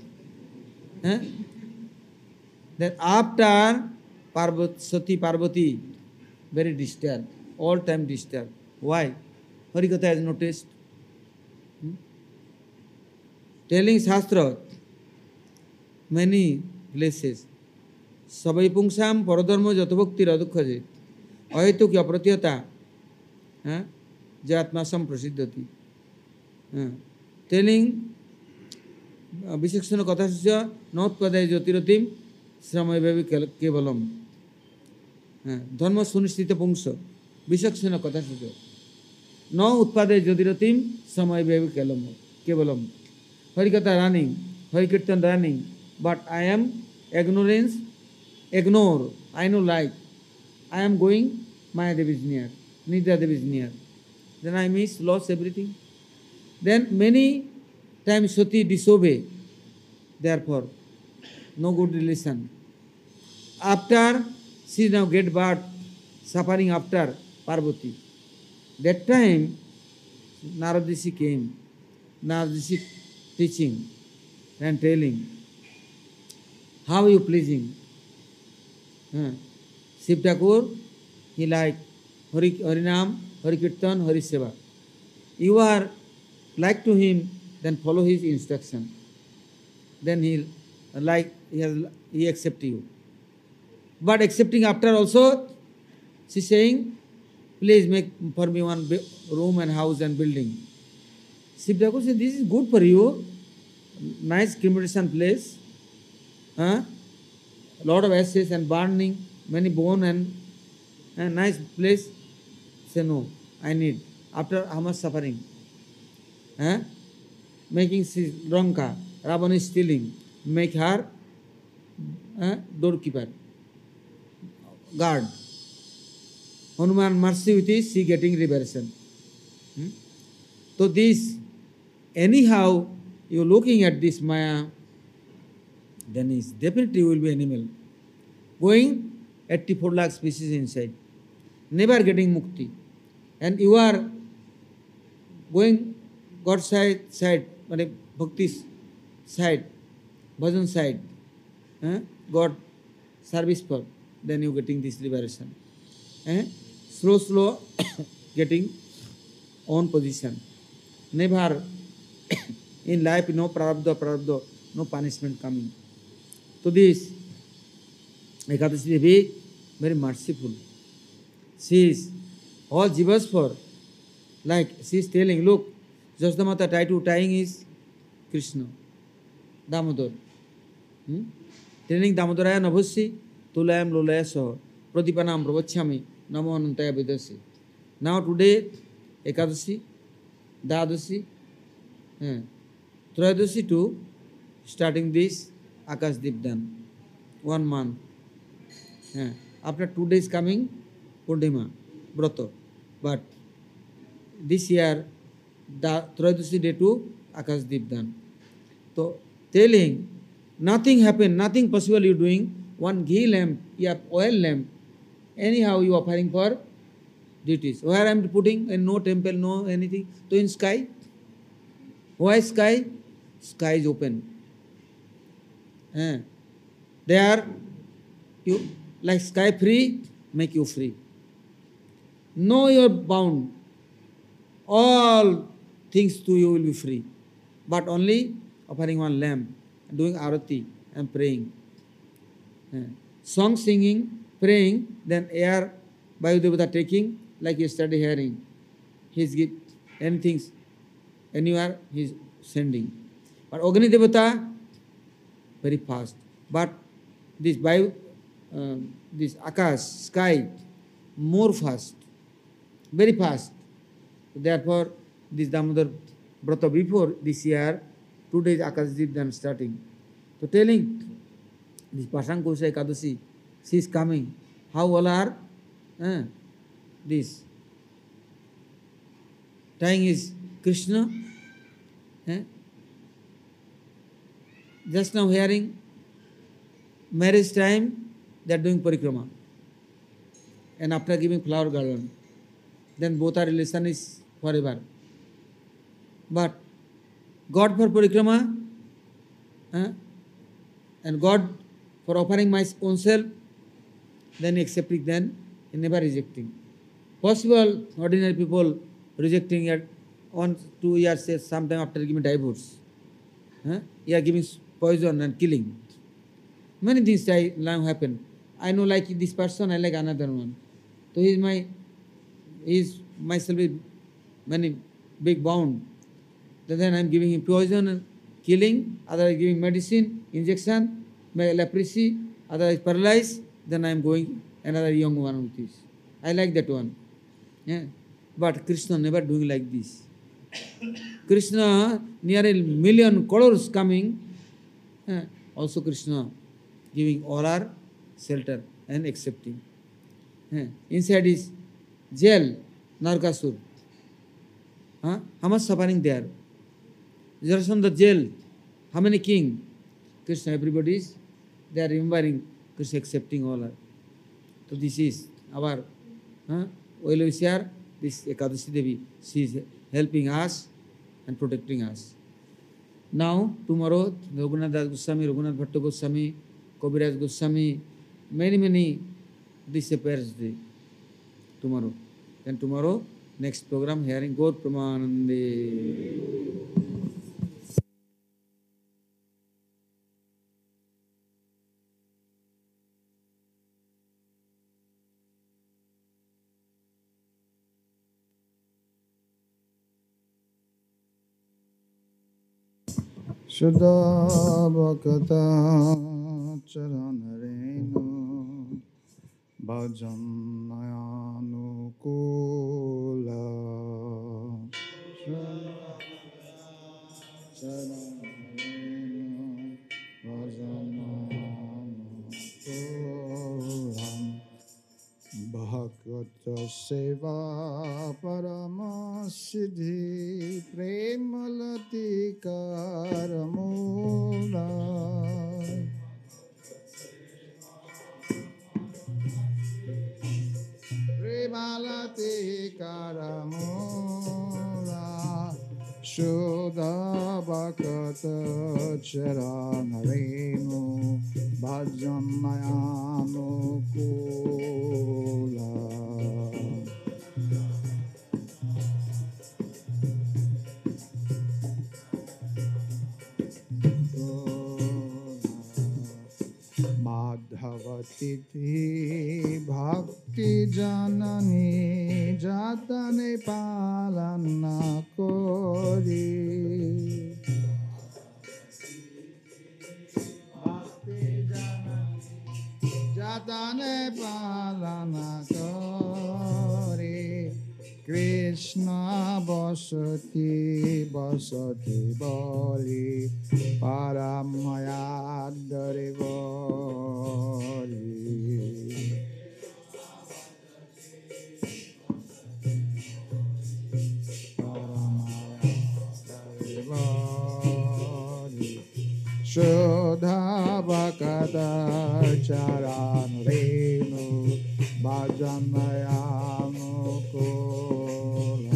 Then after Sati Parvati, very disturbed, all time disturbed. Why? Harikatha has noticed. Telling Shastra, many places. Sabai pungsam paradharma jatabhakti radukhaje. Ahetu ki apratiyata. Jatmasam prasiddhati. Telling Vishakshana kathasya notpadaya jyotiratim sramay bhavi kevalam. Dharma sunishtita pungsa. Vishakshana kathasya. No utpadaya jyotiratim sramay bhavi kevalam. Harikatha running, Harikirtan running, but I am ignore, I know like. I am going, Maya Devi is near, Nidra Devi is near. Then I lost everything. Then many times Sati disobey, therefore, no good relation. After she now get birth, suffering after Parvati. That time, Narad Rishi came. Narad Rishi teaching and telling, how are you pleasing? Shiv Thakur, he like Harinam, Harikirtan, Hariseva. You are like to him, then follow his instruction. Then he accept you. But accepting after also, she saying, please make for me one room and house and building. Shiv Thakur said, this is good for you, nice cremation place, lot of ashes and burning, many bone and nice place. Say no, I need. After how much suffering? Making Lanka, Ravan is stealing, make her doorkeeper, guard. Hanuman mercy with this, she getting liberation. So this, anyhow, you looking at this Maya, then is definitely will be animal. Going 84 lakh species inside, never getting mukti. And you are going God's side, bhakti side, bhajan side, God service for, then you getting this liberation. Slow, getting own position. Never in life, no prarabdha, no punishment coming. So this Ekadashi Devi, very merciful. She is all jivas for, like she is telling, look, Jasodamata tying is Krishna, Damodar. Telling Damodaraya Navasi, Tulayam Lolaya Soha, Pradipanam Pravachyami, Namo Anantaya Vidasi. Now today, Ekadashi, Dadasi, Trayodasi to starting this Akash Dipdan, 1 month. After 2 days coming, Purnima, Broto. But this year, the Trayodasi day to Akash Dipdan. So telling, nothing happened, nothing possible you doing, one ghee lamp, you have oil lamp, anyhow you offering for deities. Where I am putting, and no temple, no anything. So in sky, why sky? Sky is open. There, you like sky free, make you free. No, you are bound. All things to you will be free. But only offering one lamp, doing arati and praying. Song singing, praying, then air, Vayudevata taking, like yesterday hearing. He is give anything, anywhere he is sending. But Agni Devata, very fast. But this this Akash, sky, more fast, very fast. Therefore, this Damodar Brata before this year, 2 days Akash Dipdan starting. So telling this Pasangkosha Ekadashi, she is coming. How all are? This tying is Krishna. Just now hearing, marriage time, they are doing parikrama. And after giving flower garland, then both our relation is forever. But God for parikrama, and God for offering my own self, then accepting, then never rejecting. Possible ordinary people rejecting at 1, 2 years, say sometime after giving divorce. You are giving poison and killing. Many things now happen. I know like this person, I like another one. So he is myself with many big bound. Then I am giving him poison and killing, otherwise giving medicine, injection, leprosy, otherwise paralyzed, then I am going another young one with this. I like that one. But Krishna never doing like this. Krishna, near a million colors coming, also Krishna giving all our shelter and accepting. Inside is jail, Narkasur. How much suffering there? Jarasandha jail, how many king? Krishna, everybody is, they are remembering Krishna accepting all our. So this is our well-wisher, this Ekadashi Devi. She is helping us and protecting us. Now, tomorrow, Raghunath Das Goswami, Raghunath Bhatta Goswami, Kaviraj Goswami, many disappears day. Tomorrow. Then tomorrow, next program, hearing Gaur Pramanande. Shuddha Bhakata Charanarenu Bhajanayānukula Charanarenu Bhajanayānukula Bhagavata Seva Paramasiddhi Premalati Karamula Premalati Karamula Shuddha Bhakata Charanarenu Bhajanayānukula Madhavati Bhakti Janani Jatane Palana Kori Bhakti Janani Jatane Palana Kori Krishna Basati Basati Bali Paramayadare Bali Paramayadare Bali Shuddha Bhakata Charanarenu Bhajanayānukula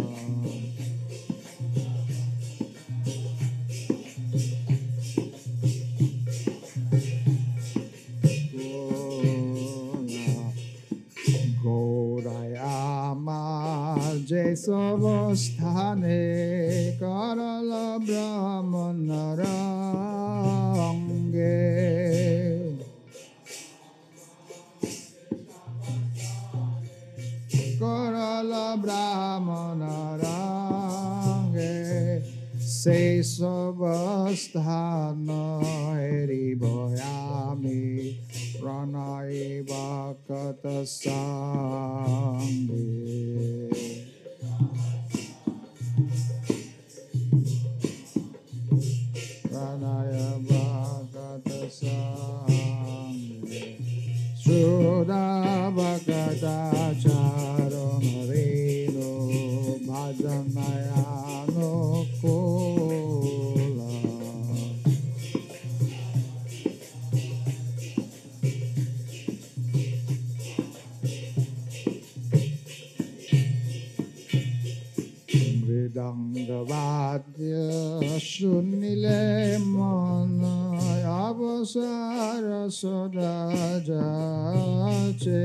Gaurayama Jesavasthane Karala Brahmanarange Karala Brahmanarange Sesavasthana Heriboyami Pranaiva Katasange Pranaiva Katasange Shuddha Bhakata Charanarenu Bhajanayānukula Mridangavadya Sunile Mana Avasara Sodajache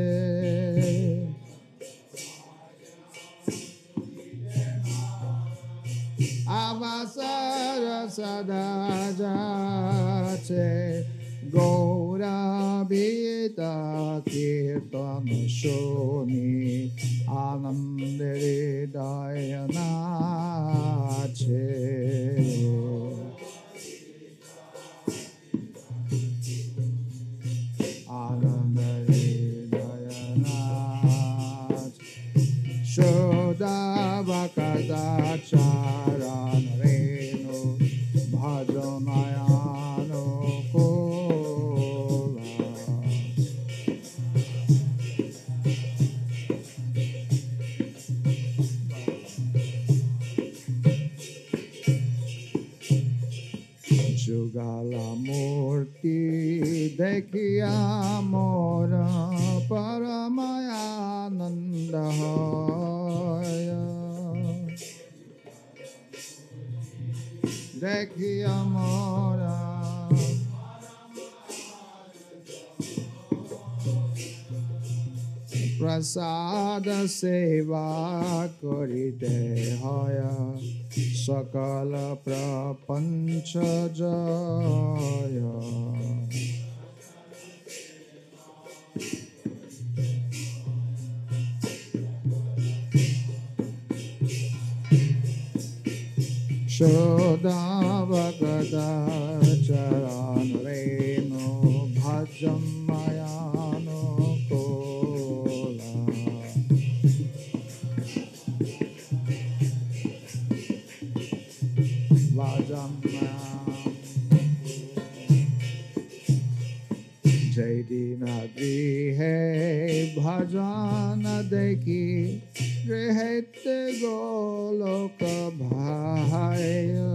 Avasara Sodajache Gaura Bhita Kirtana Shoni Anandere Dayanache Anandere Dayanache Shuddha Bhakata Charanarenu Bhajanayānukula Jugala Murti Dekhiya Mora Paramayananda Hoya Dekhiya Mora Prasada Seva Korite Hoya Sakala Prapancha Jaya Shoda Bhagata Charan Renu Bhajam Mayano Kola Bhajam Jaidina Grihe Bhajana Deki Grihete Goloka Bhaya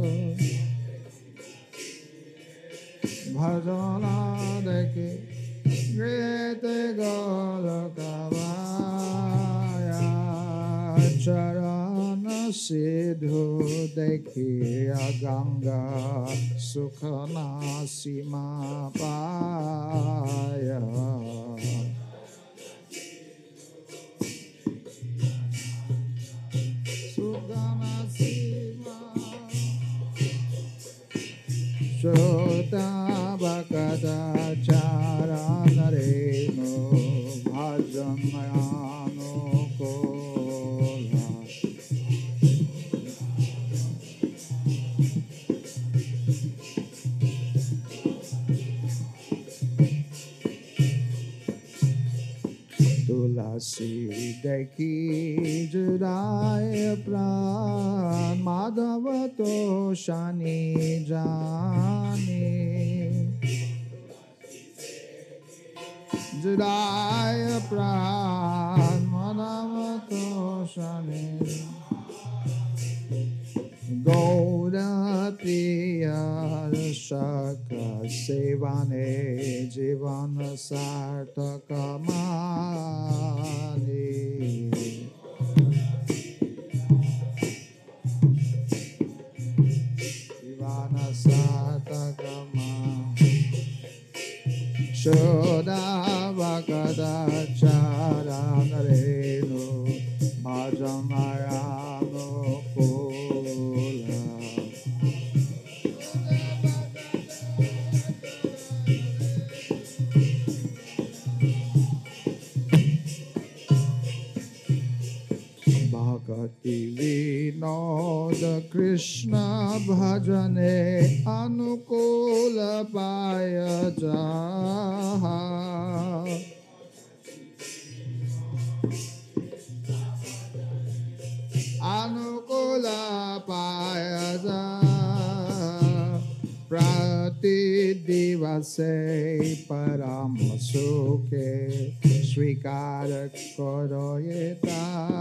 Bhajana Deki Grihete Goloka Bhaya Charana Siddhu Deki Ganga Sukhana Sima Paya Sukhana Sima Shota Bhakata Charana Renu Bhajamayano Kola Tulasi Deki Judaya Pran Madhavato Shani Jani Judaya Pran Madhavato Shani Gauda Priya Shaka Sevane Jivana Sartakamani Jivana Sartakamani Shoda Bhagada Charana Renu Bhajamayano Kola Bhakati Vinoda Krishna Bhajane Anukula Paya Jaha Anukula Paya Jaha Prati Divase Paramasuke Svikara Koroyeta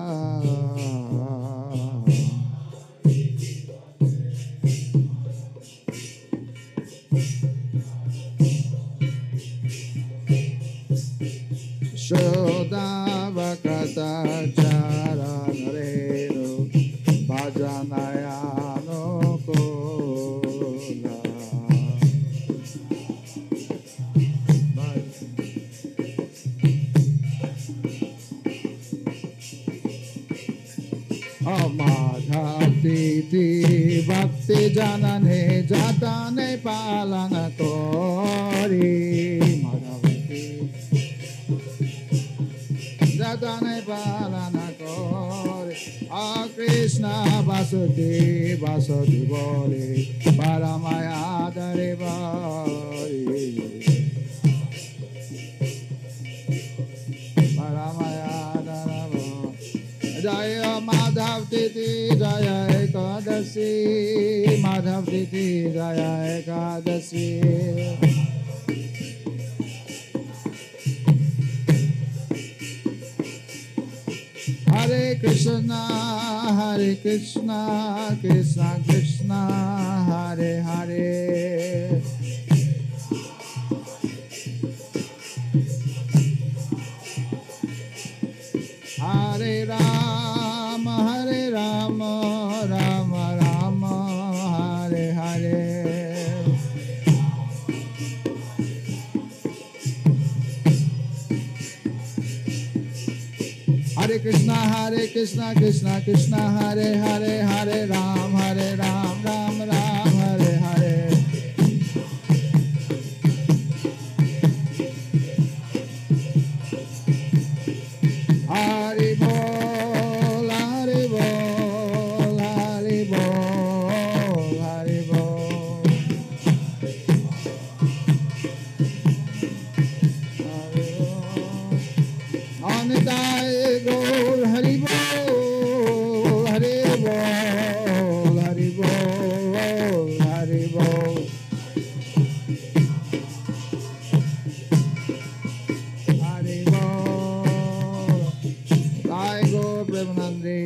Shoda Bhakata Charana Renu Bhajanayano Kola Amadhavtiti Bhakti Janane Jatane Palana Kori Madhavti Jatane Palana Kori Krishna Vasudhi Vasudhi Boli Paramaya Darivari Paramaya Darivari Jaya Madhav Titi Jaya Ekadasi Madhav Titi Jaya Ekadasi Hare Krishna Krishna Krishna Hare Hare Hare Rama Rama Rama Hare Hare Hare Krishna Krishna Krishna Hare Hare Hare Ram Ram Ram Hare Hare Hari Bol Hari Bol Hari Bol Bol. Hari Bol. Jai Gaur Premanande.